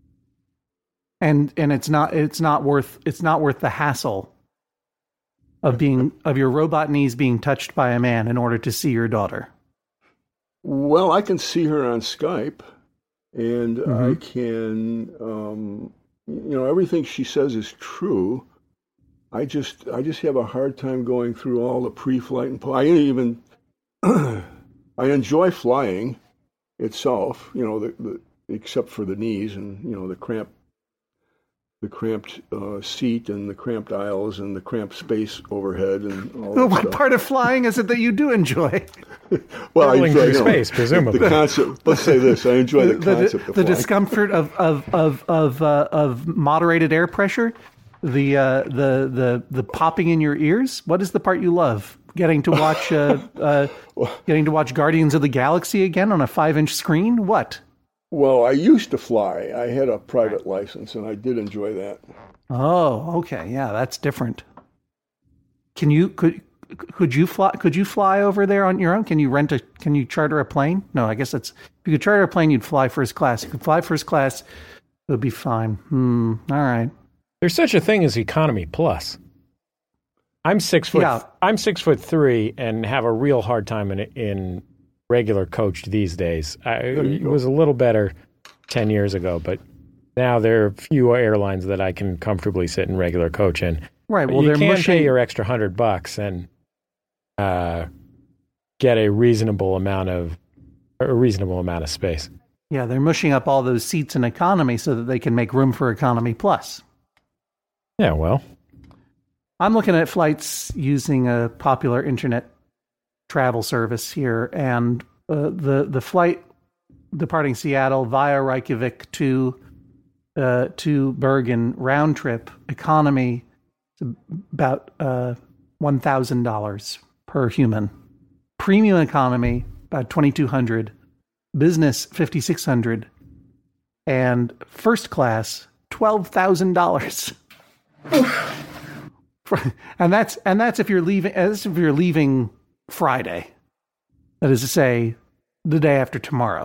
And and it's not it's not worth it's not worth the hassle of being of your robot knees being touched by a man in order to see your daughter. Well, I can see her on Skype, and mm-hmm. I can, um, you know, everything she says is true. I just, I just have a hard time going through all the pre-flight and I even, I enjoy flying itself, you know, the, the except for the knees and you know the cramp, the cramped uh, seat and the cramped aisles and the cramped space overhead and all that What stuff. part of flying is it that you do enjoy? Well, I Traveling enjoy through you know, space, presumably. The concept. Let's say this: I enjoy the, the, concept the, of the flying. discomfort of of of of, uh, of moderated air pressure, the uh, the the the popping in your ears. What is the part you love? Getting to watch uh, uh, getting to watch Guardians of the Galaxy again on a five-inch screen. What? Well, I used to fly. I had a private license, and I did enjoy that. Oh, okay, yeah, that's different. Can you could could you fly? Could you fly over there on your own? Can you rent a? Can you charter a plane? No, I guess that's if you could charter a plane, you'd fly first class. If you could fly first class, it would be fine. Hmm. All right. There's such a thing as economy plus. I'm six foot. Yeah. I'm six foot three and have a real hard time in in regular coach these days. I, it was a little better ten years ago, but now there are few airlines that I can comfortably sit in regular coach in. Right. But Well, you they're can mushing... pay your extra hundred bucks and uh, get a reasonable amount of a reasonable amount of space. Yeah, they're mushing up all those seats in economy so that they can make room for economy plus. Yeah, well, I'm looking at flights using a popular internet travel service here, and uh, the the flight departing Seattle via Reykjavik to uh, to Bergen round trip economy is about uh, one thousand dollars per human. Premium economy about twenty-two hundred dollars. Business fifty-six hundred dollars. And first class twelve thousand dollars. And that's and that's if you're leaving. That's if you're leaving Friday. That is to say, the day after tomorrow.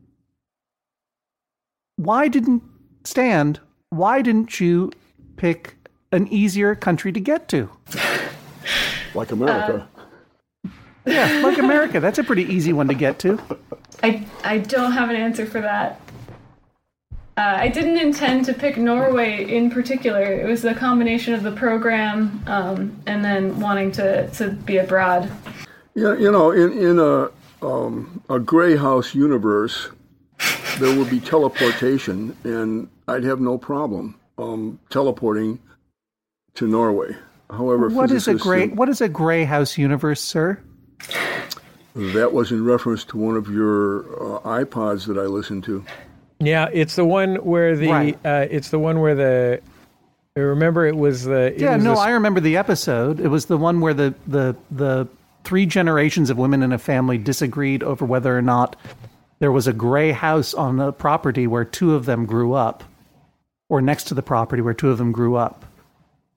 Why didn't Stand? Why didn't you pick an easier country to get to? Like America. Uh, yeah, like America. That's a pretty easy one to get to. I I don't have an answer for that. Uh, I didn't intend to pick Norway in particular. It was the combination of the program um, and then wanting to, to be abroad. Yeah, you know, in in a um, a gray house universe, there would be teleportation, and I'd have no problem um, teleporting to Norway. However, what is a gray and, what is a gray house universe, sir? That was in reference to one of your uh, iPods that I listened to. yeah, it's the one where the Right. uh, it's the one where the I remember it was the it Yeah, was no, the, I remember the episode. It was the one where the, the the three generations of women in a family disagreed over whether or not there was a gray house on the property where two of them grew up, or next to the property where two of them grew up.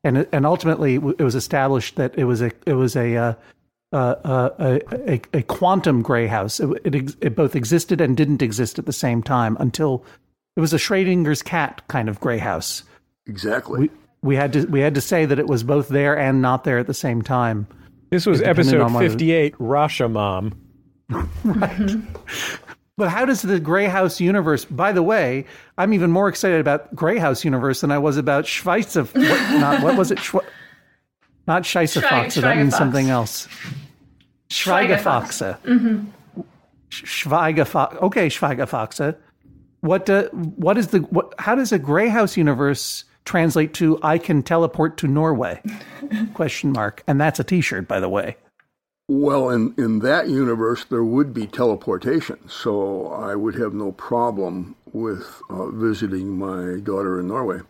and and ultimately it was established that it was a it was a uh, uh, a, a a quantum gray house. It, it it both existed and didn't exist at the same time until it was a Schrodinger's cat kind of gray house. Exactly. We, we had to we had to say that it was both there and not there at the same time. This was episode fifty-eight, Rashomon. Right. But how does the Grey House universe, by the way, I'm even more excited about Grey House universe than I was about Schweizer, what, not, what was it? Schwe, not Scheisserfox, that means something else. Schweigerfoxe. Mm-hmm. Schweigerfoxe. Okay, Schweigerfoxe. What, uh, what is the, what, how does a Grey House universe translate to I can teleport to Norway? Question mark. And that's a t-shirt, by the way. Well, in, in that universe, there would be teleportation, so I would have no problem with uh, visiting my daughter in Norway.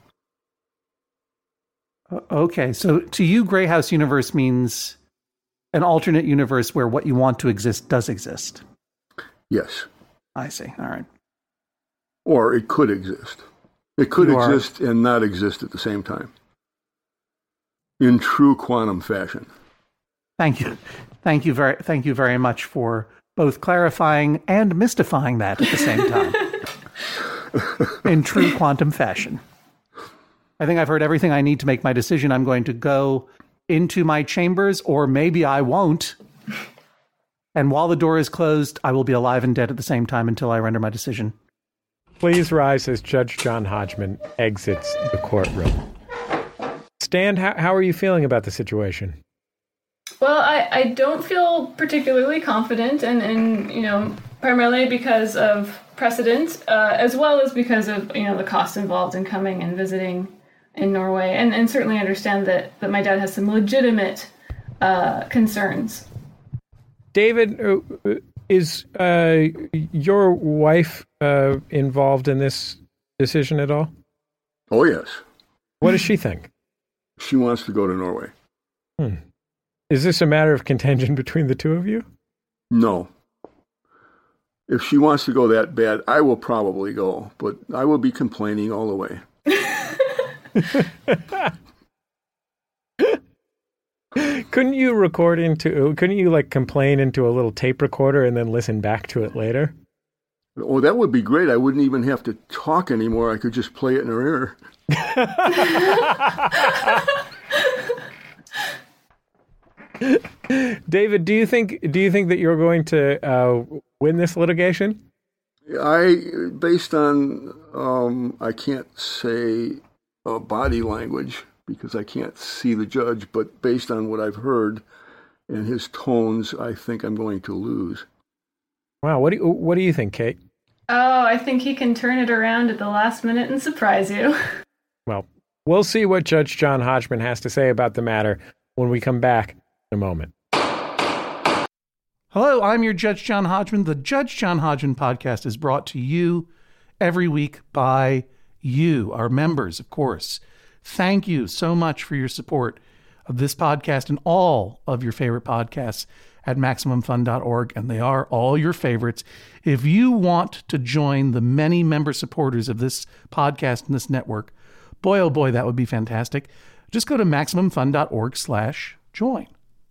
Okay, so to you, Grey House universe means an alternate universe where what you want to exist does exist. Yes. I see, all right. Or it could exist. It could You exist are... and not exist at the same time. In true quantum fashion. Thank you. Thank you very thank you very much for both clarifying and mystifying that at the same time. In true quantum fashion. I think I've heard everything I need to make my decision. I'm going to go into my chambers, or maybe I won't. And while the door is closed, I will be alive and dead at the same time until I render my decision. Please rise as Judge John Hodgman exits the courtroom. Stan, how, how are you feeling about the situation? Well, I, I don't feel particularly confident, and, and you know, primarily because of precedent, uh, as well as because of, you know, the cost involved in coming and visiting in Norway, and, and certainly understand that, that my dad has some legitimate uh, concerns. David, uh, is uh, your wife uh, involved in this decision at all? Oh, yes. What does she think? She wants to go to Norway. Hmm. Is this a matter of contention between the two of you? No. If she wants to go that bad, I will probably go, but I will be complaining all the way. Couldn't you record into, couldn't you like complain into a little tape recorder and then listen back to it later? Oh, that would be great. I wouldn't even have to talk anymore. I could just play it in her ear. David, do you think do you think that you're going to uh, win this litigation? I, based on, um, I can't say uh, body language because I can't see the judge, but based on what I've heard and his tones, I think I'm going to lose. Wow, what do you, what do you think, Kate? Oh, I think he can turn it around at the last minute and surprise you. Well, we'll see what Judge John Hodgman has to say about the matter when we come back in a moment. Hello, I'm your Judge John Hodgman. The Judge John Hodgman podcast is brought to you every week by you, our members, of course. Thank you so much for your support of this podcast and all of your favorite podcasts at Maximum Fun dot org, and they are all your favorites. If you want to join the many member supporters of this podcast and this network, boy, oh boy, that would be fantastic. Just go to Maximum Fun dot org slash join.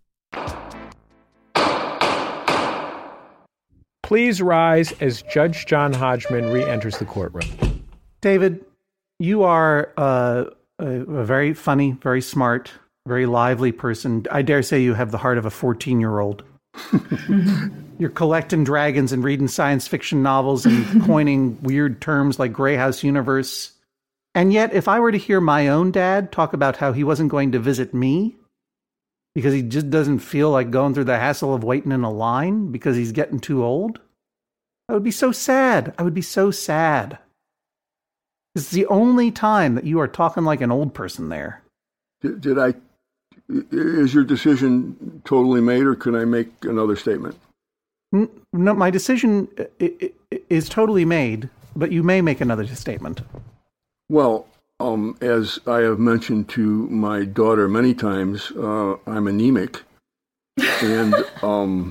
Please rise as Judge John Hodgman re-enters the courtroom. David, you are uh, a, a very funny, very smart, very lively person. I dare say you have the heart of a fourteen-year-old. You're collecting dragons and reading science fiction novels and coining weird terms like Grey House universe. And yet, if I were to hear my own dad talk about how he wasn't going to visit me because he just doesn't feel like going through the hassle of waiting in a line because he's getting too old, I would be so sad. I would be so sad. It's the only time that you are talking like an old person there. Did, did I, is your decision totally made, or can I make another statement? No, my decision is totally made, but you may make another statement. Well, um, as I have mentioned to my daughter many times, uh, I'm anemic, and um,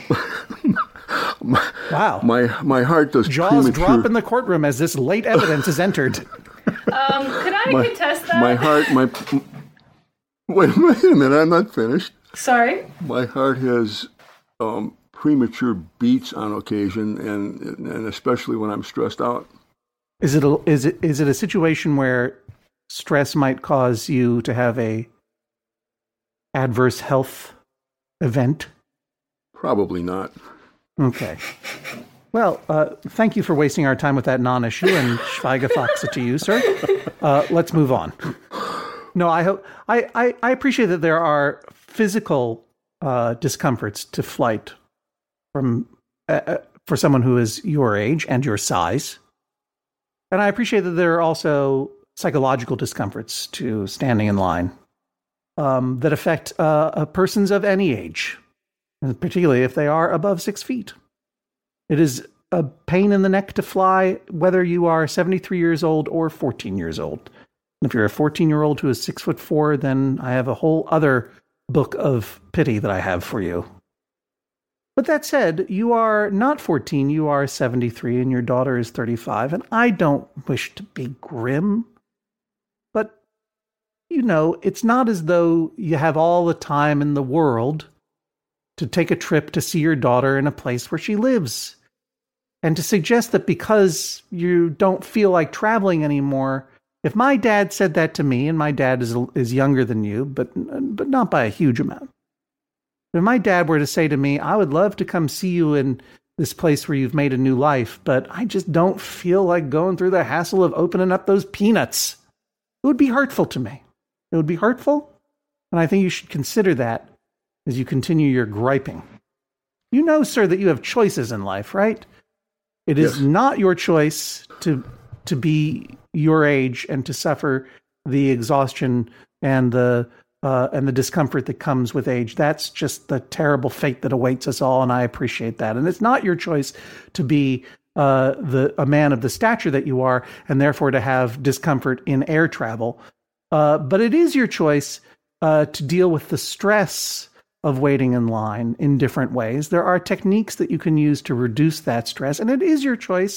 my, wow, my my heart does jaws premature... drop in the courtroom as this late evidence is entered. Um, could I my, contest that? My heart, my Wait, wait a minute, I'm not finished. Sorry? My heart has um, premature beats on occasion, and and especially when I'm stressed out. Is it a, is it is it a situation where stress might cause you to have a adverse health event? Probably not. Okay. Well, uh, thank you for wasting our time with that non-issue, and Schweigefox it to you, sir. Uh, let's move on. No, I hope I, I, I appreciate that there are physical uh, discomforts to flight from uh, for someone who is your age and your size, and I appreciate that there are also psychological discomforts to standing in line um, that affect uh, a persons of any age, and particularly if they are above six feet. It is a pain in the neck to fly, whether you are seventy-three years old or fourteen years old. If you're a fourteen-year-old who is six foot four, then I have a whole other book of pity that I have for you. But that said, you are not fourteen, you are seventy-three, and your daughter is thirty-five, and I don't wish to be grim. But, you know, it's not as though you have all the time in the world to take a trip to see your daughter in a place where she lives. And to suggest that because you don't feel like traveling anymore. If my dad said that to me, and my dad is is younger than you, but but not by a huge amount. If my dad were to say to me, I would love to come see you in this place where you've made a new life, but I just don't feel like going through the hassle of opening up those peanuts. It would be hurtful to me. It would be hurtful, and I think you should consider that as you continue your griping. You know, sir, that you have choices in life, right? It is yes. not your choice to to be your age and to suffer the exhaustion and the uh, and the discomfort that comes with age. That's just the terrible fate that awaits us all, and I appreciate that. And it's not your choice to be uh, the a man of the stature that you are, and therefore to have discomfort in air travel. Uh, but it is your choice uh, to deal with the stress of waiting in line in different ways. There are techniques that you can use to reduce that stress, and it is your choice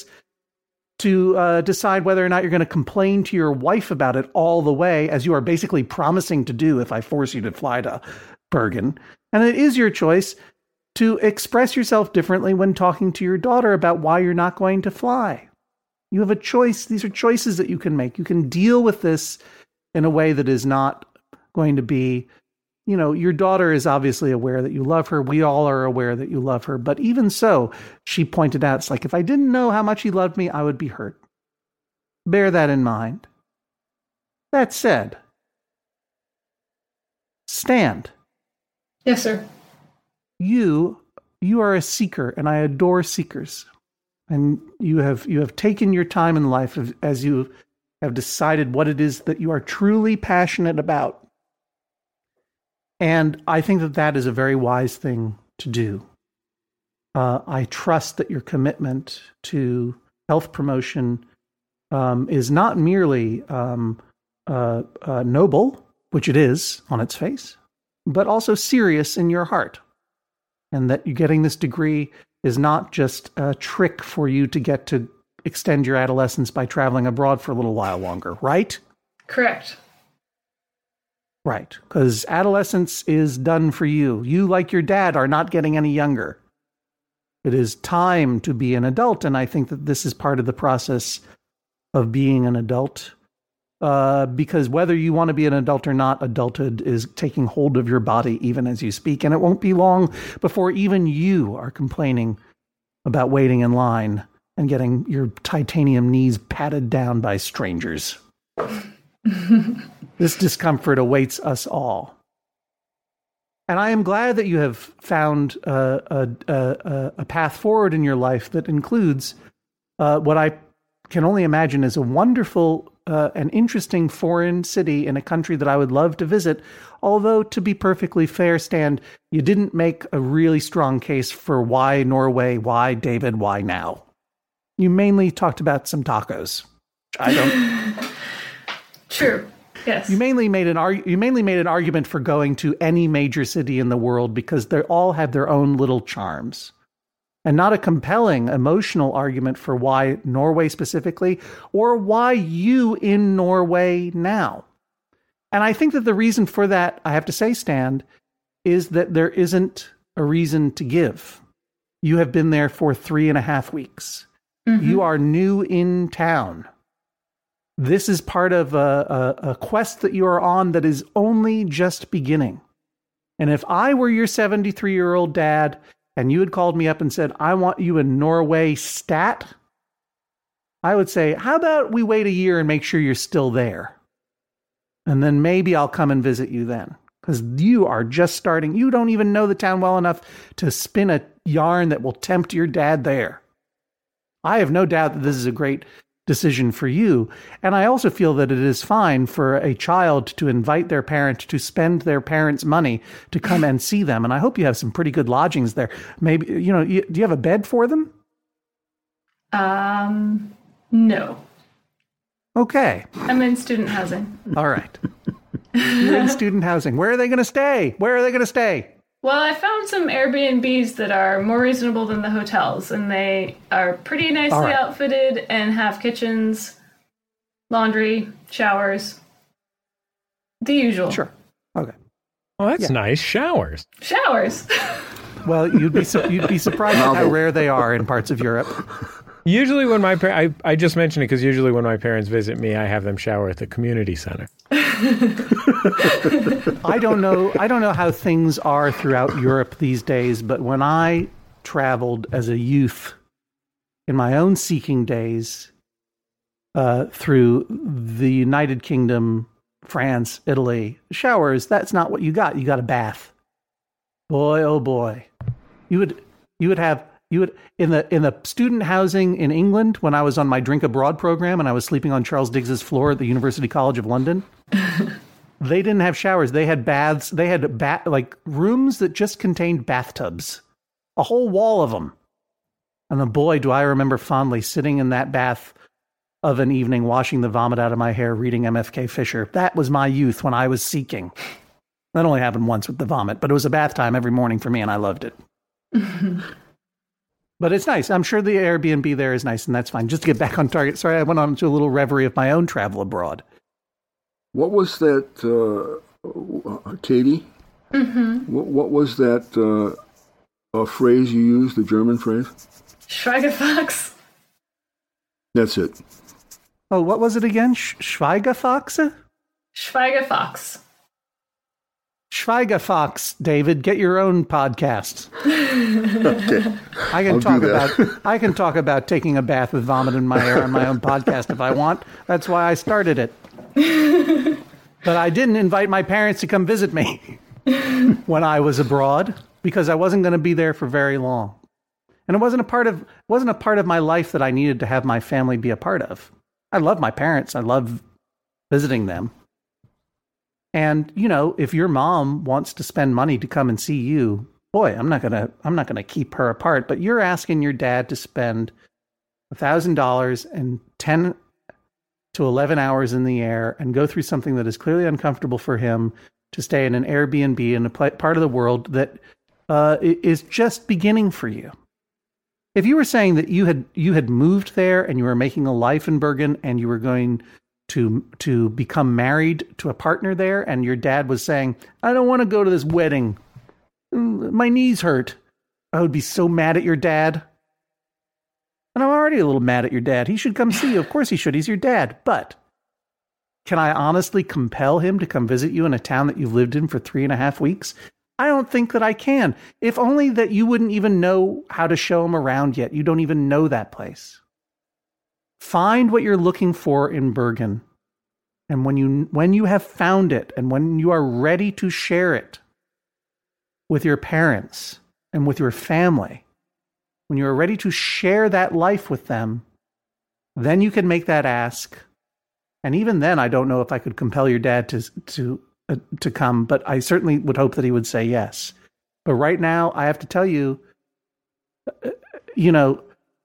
to uh, decide whether or not you're going to complain to your wife about it all the way, as you are basically promising to do if I force you to fly to Bergen. And it is your choice to express yourself differently when talking to your daughter about why you're not going to fly. You have a choice. These are choices that you can make. You can deal with this in a way that is not going to be, you know, your daughter is obviously aware that you love her. We all are aware that you love her. But even so, she pointed out, it's like, if I didn't know how much he loved me, I would be hurt. Bear that in mind. That said, stand. Yes, sir. You, you are a seeker, and I adore seekers. And you have you have taken your time in life as you have decided what it is that you are truly passionate about. And I think that that is a very wise thing to do. Uh, I trust that your commitment to health promotion um, is not merely um, uh, uh, noble, which it is on its face, but also serious in your heart. And that you getting this degree is not just a trick for you to get to extend your adolescence by traveling abroad for a little while longer, right? Correct. Right, because adolescence is done for you. You, like your dad, are not getting any younger. It is time to be an adult, and I think that this is part of the process of being an adult. Uh, because whether you want to be an adult or not, adulthood is taking hold of your body even as you speak, and it won't be long before even you are complaining about waiting in line and getting your titanium knees patted down by strangers. This discomfort awaits us all. And I am glad that you have found uh, a, a, a path forward in your life that includes uh, what I can only imagine is a wonderful uh, and interesting foreign city in a country that I would love to visit. Although, to be perfectly fair, Stan, you didn't make a really strong case for why Norway, why David, why now. You mainly talked about some tacos. I don't... True. Yes. You mainly made an arg- you mainly made an argument for going to any major city in the world because they all have their own little charms, and not a compelling emotional argument for why Norway specifically or why you in Norway now. And I think that the reason for that, I have to say, Stan, is that there isn't a reason to give. You have been there for three and a half weeks. Mm-hmm. You are new in town. This is part of a, a, a quest that you are on that is only just beginning. And if I were your seventy-three-year-old dad and you had called me up and said, I want you in Norway stat, I would say, how about we wait a year and make sure you're still there? And then maybe I'll come and visit you then. Because you are just starting. You don't even know the town well enough to spin a yarn that will tempt your dad there. I have no doubt that this is a great decision for you. And I also feel that it is fine for a child to invite their parent to spend their parents' money to come and see them. And I hope you have some pretty good lodgings there. Maybe, you know, you, do you have a bed for them? Um, no. Okay. I'm in student housing. All right. You're in student housing. Where are they going to stay? Where are they going to stay? Well, I found some Airbnbs that are more reasonable than the hotels, and they are pretty nicely right. outfitted and have kitchens, laundry, showers. The usual. Sure. Okay. Oh, that's Yeah. nice. Showers. Showers. Well, you'd be su- you'd be surprised at how rare they are in parts of Europe. Usually when my par- I, I just mentioned it because usually when my parents visit me, I have them shower at the community center. I don't know. I don't know how things are throughout Europe these days, but when I traveled as a youth in my own seeking days uh, through the United Kingdom, France, Italy, showers, that's not what you got. You got a bath. Boy, oh boy. You would you would have you would in the in the student housing in England when I was on my drink abroad program and I was sleeping on Charles Diggs's floor at the University College of London. They didn't have showers. They had baths. They had ba- like rooms that just contained bathtubs, a whole wall of them. And then, boy, do I remember fondly sitting in that bath of an evening, washing the vomit out of my hair, reading M F K Fisher. That was my youth when I was seeking. That only happened once with the vomit, but it was a bath time every morning for me, and I loved it. But it's nice. I'm sure the Airbnb there is nice, and that's fine. Just to get back on target. Sorry, I went on to a little reverie of my own travel abroad. What was that, uh, Katie? Mm-hmm. What, what was that uh, a phrase you used, the German phrase? Schweigefox. That's it. Oh, what was it again? Sch- Schweigefox? Schweigefox. Schweigefox, David, get your own podcast. Okay. I can I'll talk do that. about I can talk about taking a bath with vomit in my hair on my own podcast if I want. That's why I started it. But I didn't invite my parents to come visit me when I was abroad because I wasn't going to be there for very long. And it wasn't a part of wasn't a part of my life that I needed to have my family be a part of. I love my parents. I love visiting them. And, you know, if your mom wants to spend money to come and see you, boy, I'm not going to I'm not going to keep her apart, but you're asking your dad to spend one thousand dollars and ten to eleven hours in the air and go through something that is clearly uncomfortable for him to stay in an Airbnb in a part of the world that uh, is just beginning for you. If you were saying that you had you had moved there and you were making a life in Bergen and you were going to to become married to a partner there and your dad was saying, I don't want to go to this wedding. My knees hurt. I would be so mad at your dad. And I'm already a little mad at your dad. He should come see you. Of course he should. He's your dad. But can I honestly compel him to come visit you in a town that you've lived in for three and a half weeks? I don't think that I can. If only that you wouldn't even know how to show him around yet. You don't even know that place. Find what you're looking for in Bergen. And when you when you have found it and when you are ready to share it with your parents and with your family, when you are ready to share that life with them, then you can make that ask. And even then, I don't know if I could compel your dad to to uh, to come, but I certainly would hope that he would say yes. But right now, I have to tell you, uh, you know,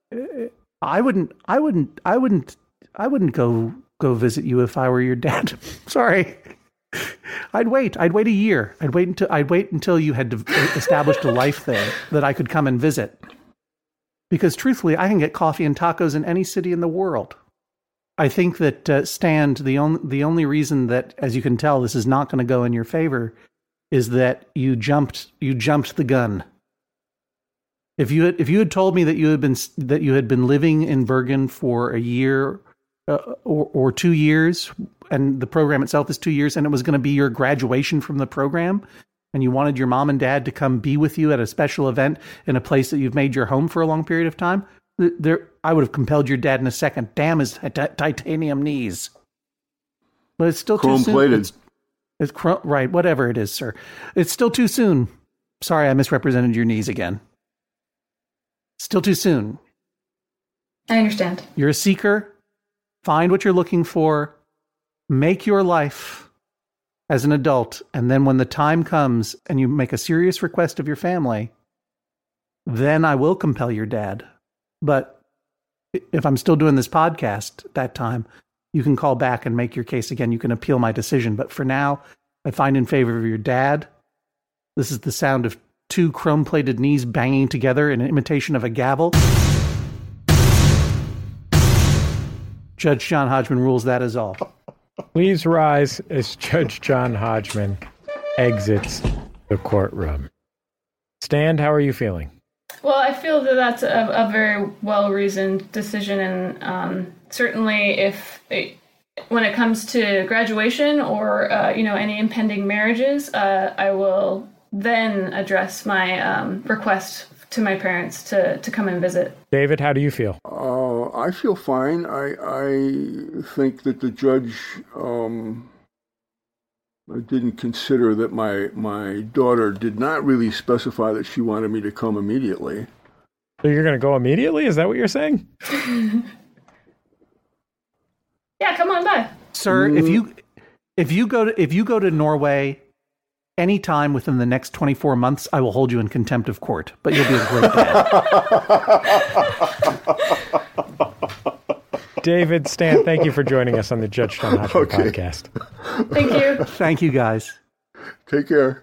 I wouldn't, I wouldn't, I wouldn't, I wouldn't go go visit you if I were your dad. Sorry. I'd wait. I'd wait a year. I'd wait until I'd wait until you had established a life there that I could come and visit. Because truthfully, I can get coffee and tacos in any city in the world. I think that uh, Stand, the only the only reason that, as you can tell, this is not going to go in your favor, is that you jumped you jumped the gun. If you had, if you had told me that you had been that you had been living in Bergen for a year uh, or or two years, and the program itself is two years, and it was going to be your graduation from the program, and you wanted your mom and dad to come be with you at a special event in a place that you've made your home for a long period of time, there I would have compelled your dad in a second. Damn his t- titanium knees. But it's still too soon. Chrome-plated. It's, it's chr- right, whatever it is, sir. It's still too soon. Sorry, I misrepresented your knees again. Still too soon. I understand. You're a seeker. Find what you're looking for. Make your life as an adult. And then when the time comes and you make a serious request of your family, then I will compel your dad. But if I'm still doing this podcast at that time, you can call back and make your case again. You can appeal my decision. But for now, I find in favor of your dad. This is the sound of two chrome-plated knees banging together in an imitation of a gavel. Judge John Hodgman rules that is all. Please rise as Judge John Hodgman exits the courtroom. Stand, how are you feeling? Well, I feel that that's a, a very well-reasoned decision, and um, certainly if it, when it comes to graduation or uh, you know any impending marriages, uh, I will then address my um, request to my parents to, to come and visit. David, how do you feel? Uh, I feel fine. I I think that the judge um, didn't consider that my my daughter did not really specify that she wanted me to come immediately. So you're going to go immediately? Is that what you're saying? Yeah, come on by, sir. Mm. If you if you go to if you go to Norway anytime within the next twenty-four months, I will hold you in contempt of court. But you'll be a great dad. David, Stan, thank you for joining us on the Judge John Hodgman okay. podcast. Thank you. Thank you, guys. Take care.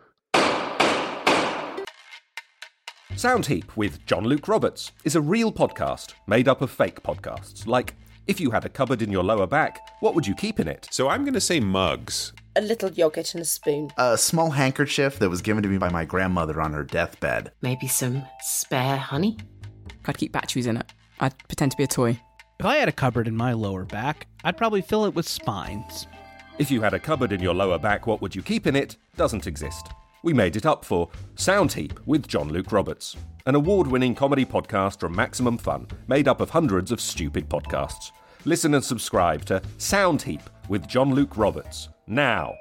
Soundheap with John Luke Roberts is a real podcast made up of fake podcasts. Like, if you had a cupboard in your lower back, what would you keep in it? So I'm going to say mugs. A little yogurt and a spoon. A small handkerchief that was given to me by my grandmother on her deathbed. Maybe some spare honey? I'd keep batteries in it. I'd pretend to be a toy. If I had a cupboard in my lower back, I'd probably fill it with spines. If you had a cupboard in your lower back, what would you keep in it? Doesn't exist. We made it up for Soundheap with John Luke Roberts, an award-winning comedy podcast from Maximum Fun, made up of hundreds of stupid podcasts. Listen and subscribe to Soundheap with John Luke Roberts now.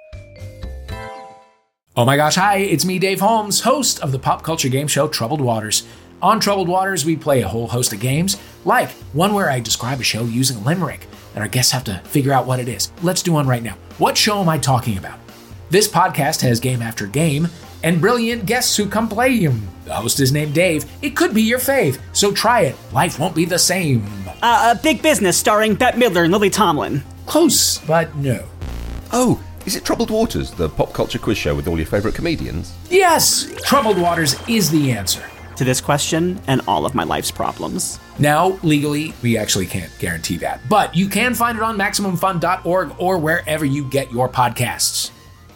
Oh my gosh, hi, it's me, Dave Holmes, host of the pop culture game show Troubled Waters. On Troubled Waters, we play a whole host of games, like one where I describe a show using a limerick, and our guests have to figure out what it is. Let's do one right now. What show am I talking about? This podcast has game after game, and brilliant guests who come play them. The host is named Dave. It could be your fave, so try it. Life won't be the same. Uh, a Big Business starring Bette Midler and Lily Tomlin. Close, but no. Oh, is it Troubled Waters, the pop culture quiz show with all your favourite comedians? Yes! Troubled Waters is the answer to this question and all of my life's problems. Now, legally, we actually can't guarantee that, but you can find it on Maximum Fun dot org or wherever you get your podcasts.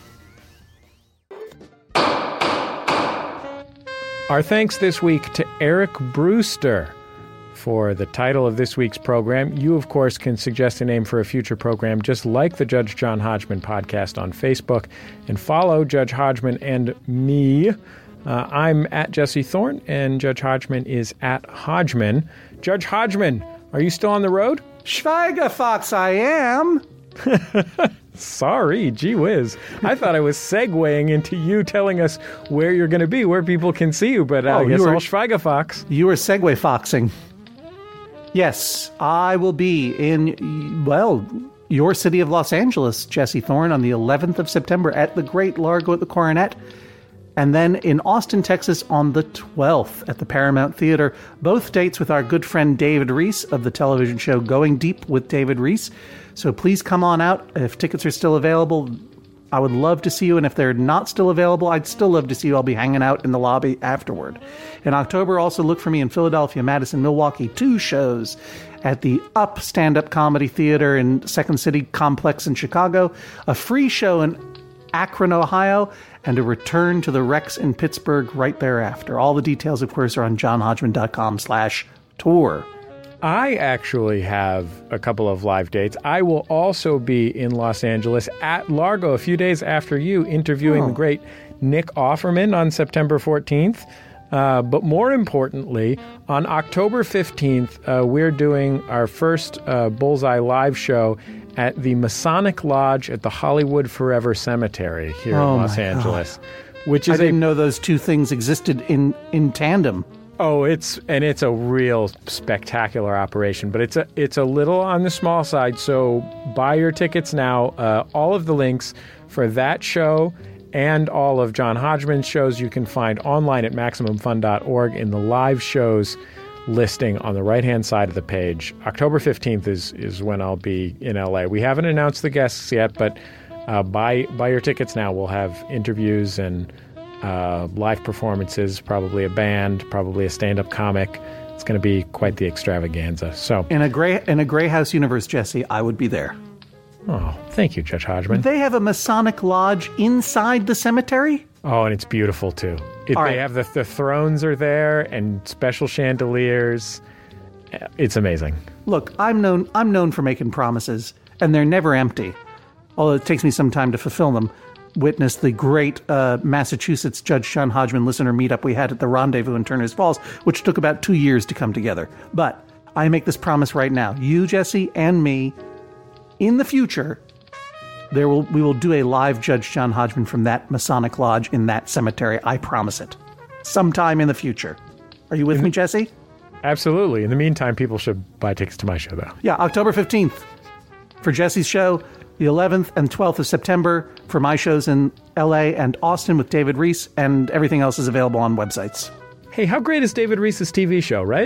Our thanks this week to Eric Brewster for the title of this week's program. You, of course, can suggest a name for a future program, just like the Judge John Hodgman podcast on Facebook, and follow Judge Hodgman and me. Uh, I'm at Jesse Thorne, and Judge Hodgman is at Hodgman. Judge Hodgman, are you still on the road? Schweigerfox, I am. Sorry, gee whiz. I thought I was segueing into you telling us where you're going to be, where people can see you, but uh, oh, I guess you were, all Schweigerfox. You were segue foxing. Yes, I will be in, well, your city of Los Angeles, Jesse Thorne, on the eleventh of September at the Great Largo at the Coronet. And then in Austin, Texas on the twelfth at the Paramount Theater. Both dates with our good friend David Reese of the television show Going Deep with David Reese. So please come on out. If tickets are still available, I would love to see you, and if they're not still available, I'd still love to see you. I'll be hanging out in the lobby afterward. In October, also look for me in Philadelphia, Madison, Milwaukee, two shows at the Up Stand-Up Comedy Theater in Second City Complex in Chicago, a free show in Akron, Ohio, and a return to the Rex in Pittsburgh right thereafter. All the details, of course, are on johnhodgman.com slash tour. I actually have a couple of live dates. I will also be in Los Angeles at Largo a few days after you, interviewing oh. the great Nick Offerman on September fourteenth. Uh, but more importantly, on October fifteenth, uh, we're doing our first uh, Bullseye live show at the Masonic Lodge at the Hollywood Forever Cemetery here oh in Los Angeles. Which is I didn't a, know those two things existed in, in tandem. Oh, it's and it's a real spectacular operation, but it's a it's a little on the small side. So buy your tickets now. Uh, all of the links for that show and all of John Hodgman's shows you can find online at maximum fun dot org in the live shows listing on the right-hand side of the page. October fifteenth is is when I'll be in L A. We haven't announced the guests yet, but uh, buy buy your tickets now. We'll have interviews and uh, live performances, probably a band, probably a stand-up comic. It's going to be quite the extravaganza. So in a gray in a Grey House universe, Jesse, I would be there. Oh, thank you, Judge Hodgman. They have a Masonic lodge inside the cemetery? Oh, and it's beautiful, too. It, All right. They have the, the thrones are there and special chandeliers. It's amazing. Look, I'm known I'm known for making promises, and they're never empty. Although it takes me some time to fulfill them. Witness the great uh, Massachusetts Judge John Hodgman listener meetup we had at the Rendezvous in Turners Falls, which took about two years to come together. But I make this promise right now. You, Jesse, and me, in the future, there will we will do a live Judge John Hodgman from that Masonic Lodge in that cemetery. I promise it. Sometime in the future. Are you with me, Jesse? Absolutely. In the meantime, people should buy tickets to my show, though. Yeah, October fifteenth for Jesse's show, the eleventh and twelfth of September for my shows in L A and Austin with David Reese, and everything else is available on websites. Hey, how great is David Reese's T V show, right?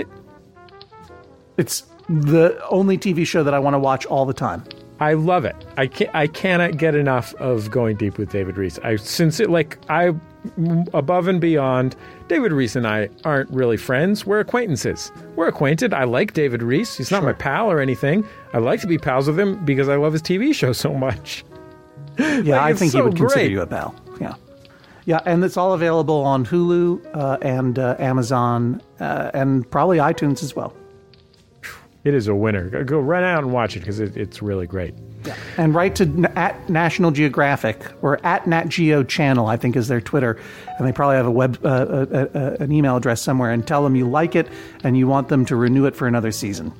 It's the only T V show that I want to watch all the time. I love it. I can't, I cannot get enough of Going Deep with David Reese. I since it like I above and beyond. David Reese and I aren't really friends. We're acquaintances. We're acquainted. I like David Reese. He's not Sure. my pal or anything. I like to be pals with him because I love his T V show so much. Yeah, Like, I it's think so he would consider great. you a pal. Yeah. Yeah, and it's all available on Hulu uh, and uh, Amazon uh, and probably iTunes as well. It is a winner. Go- Go run out and watch it because it, it's really great. Yeah. And write to n- at National Geographic or at Nat Geo Channel, I think is their Twitter. And they probably have a web, uh, uh, uh, an email address somewhere, and tell them you like it and you want them to renew it for another season.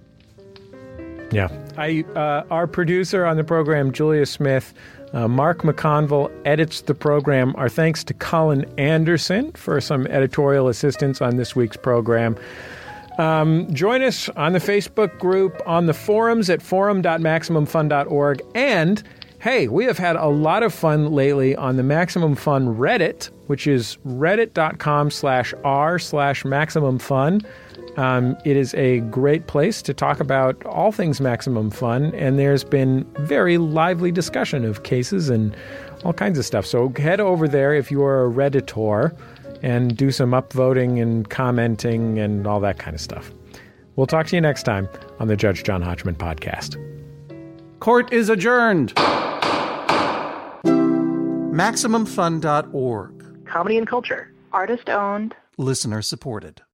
Yeah. I uh, our producer on the program, Julia Smith, uh, Mark McConville, edits the program. Our thanks to Colin Anderson for some editorial assistance on this week's program. Um, join us on the Facebook group, on the forums at forum dot maximum fun dot org. And, hey, we have had a lot of fun lately on the Maximum Fun Reddit, which is reddit.com slash r slash maximum fun. Um, it is a great place to talk about all things Maximum Fun, and there's been very lively discussion of cases and all kinds of stuff. So head over there if you are a Redditor and do some upvoting and commenting and all that kind of stuff. We'll talk to you next time on the Judge John Hodgman podcast. Court is adjourned. maximum fun dot org. Comedy and culture. Artist owned. Listener supported.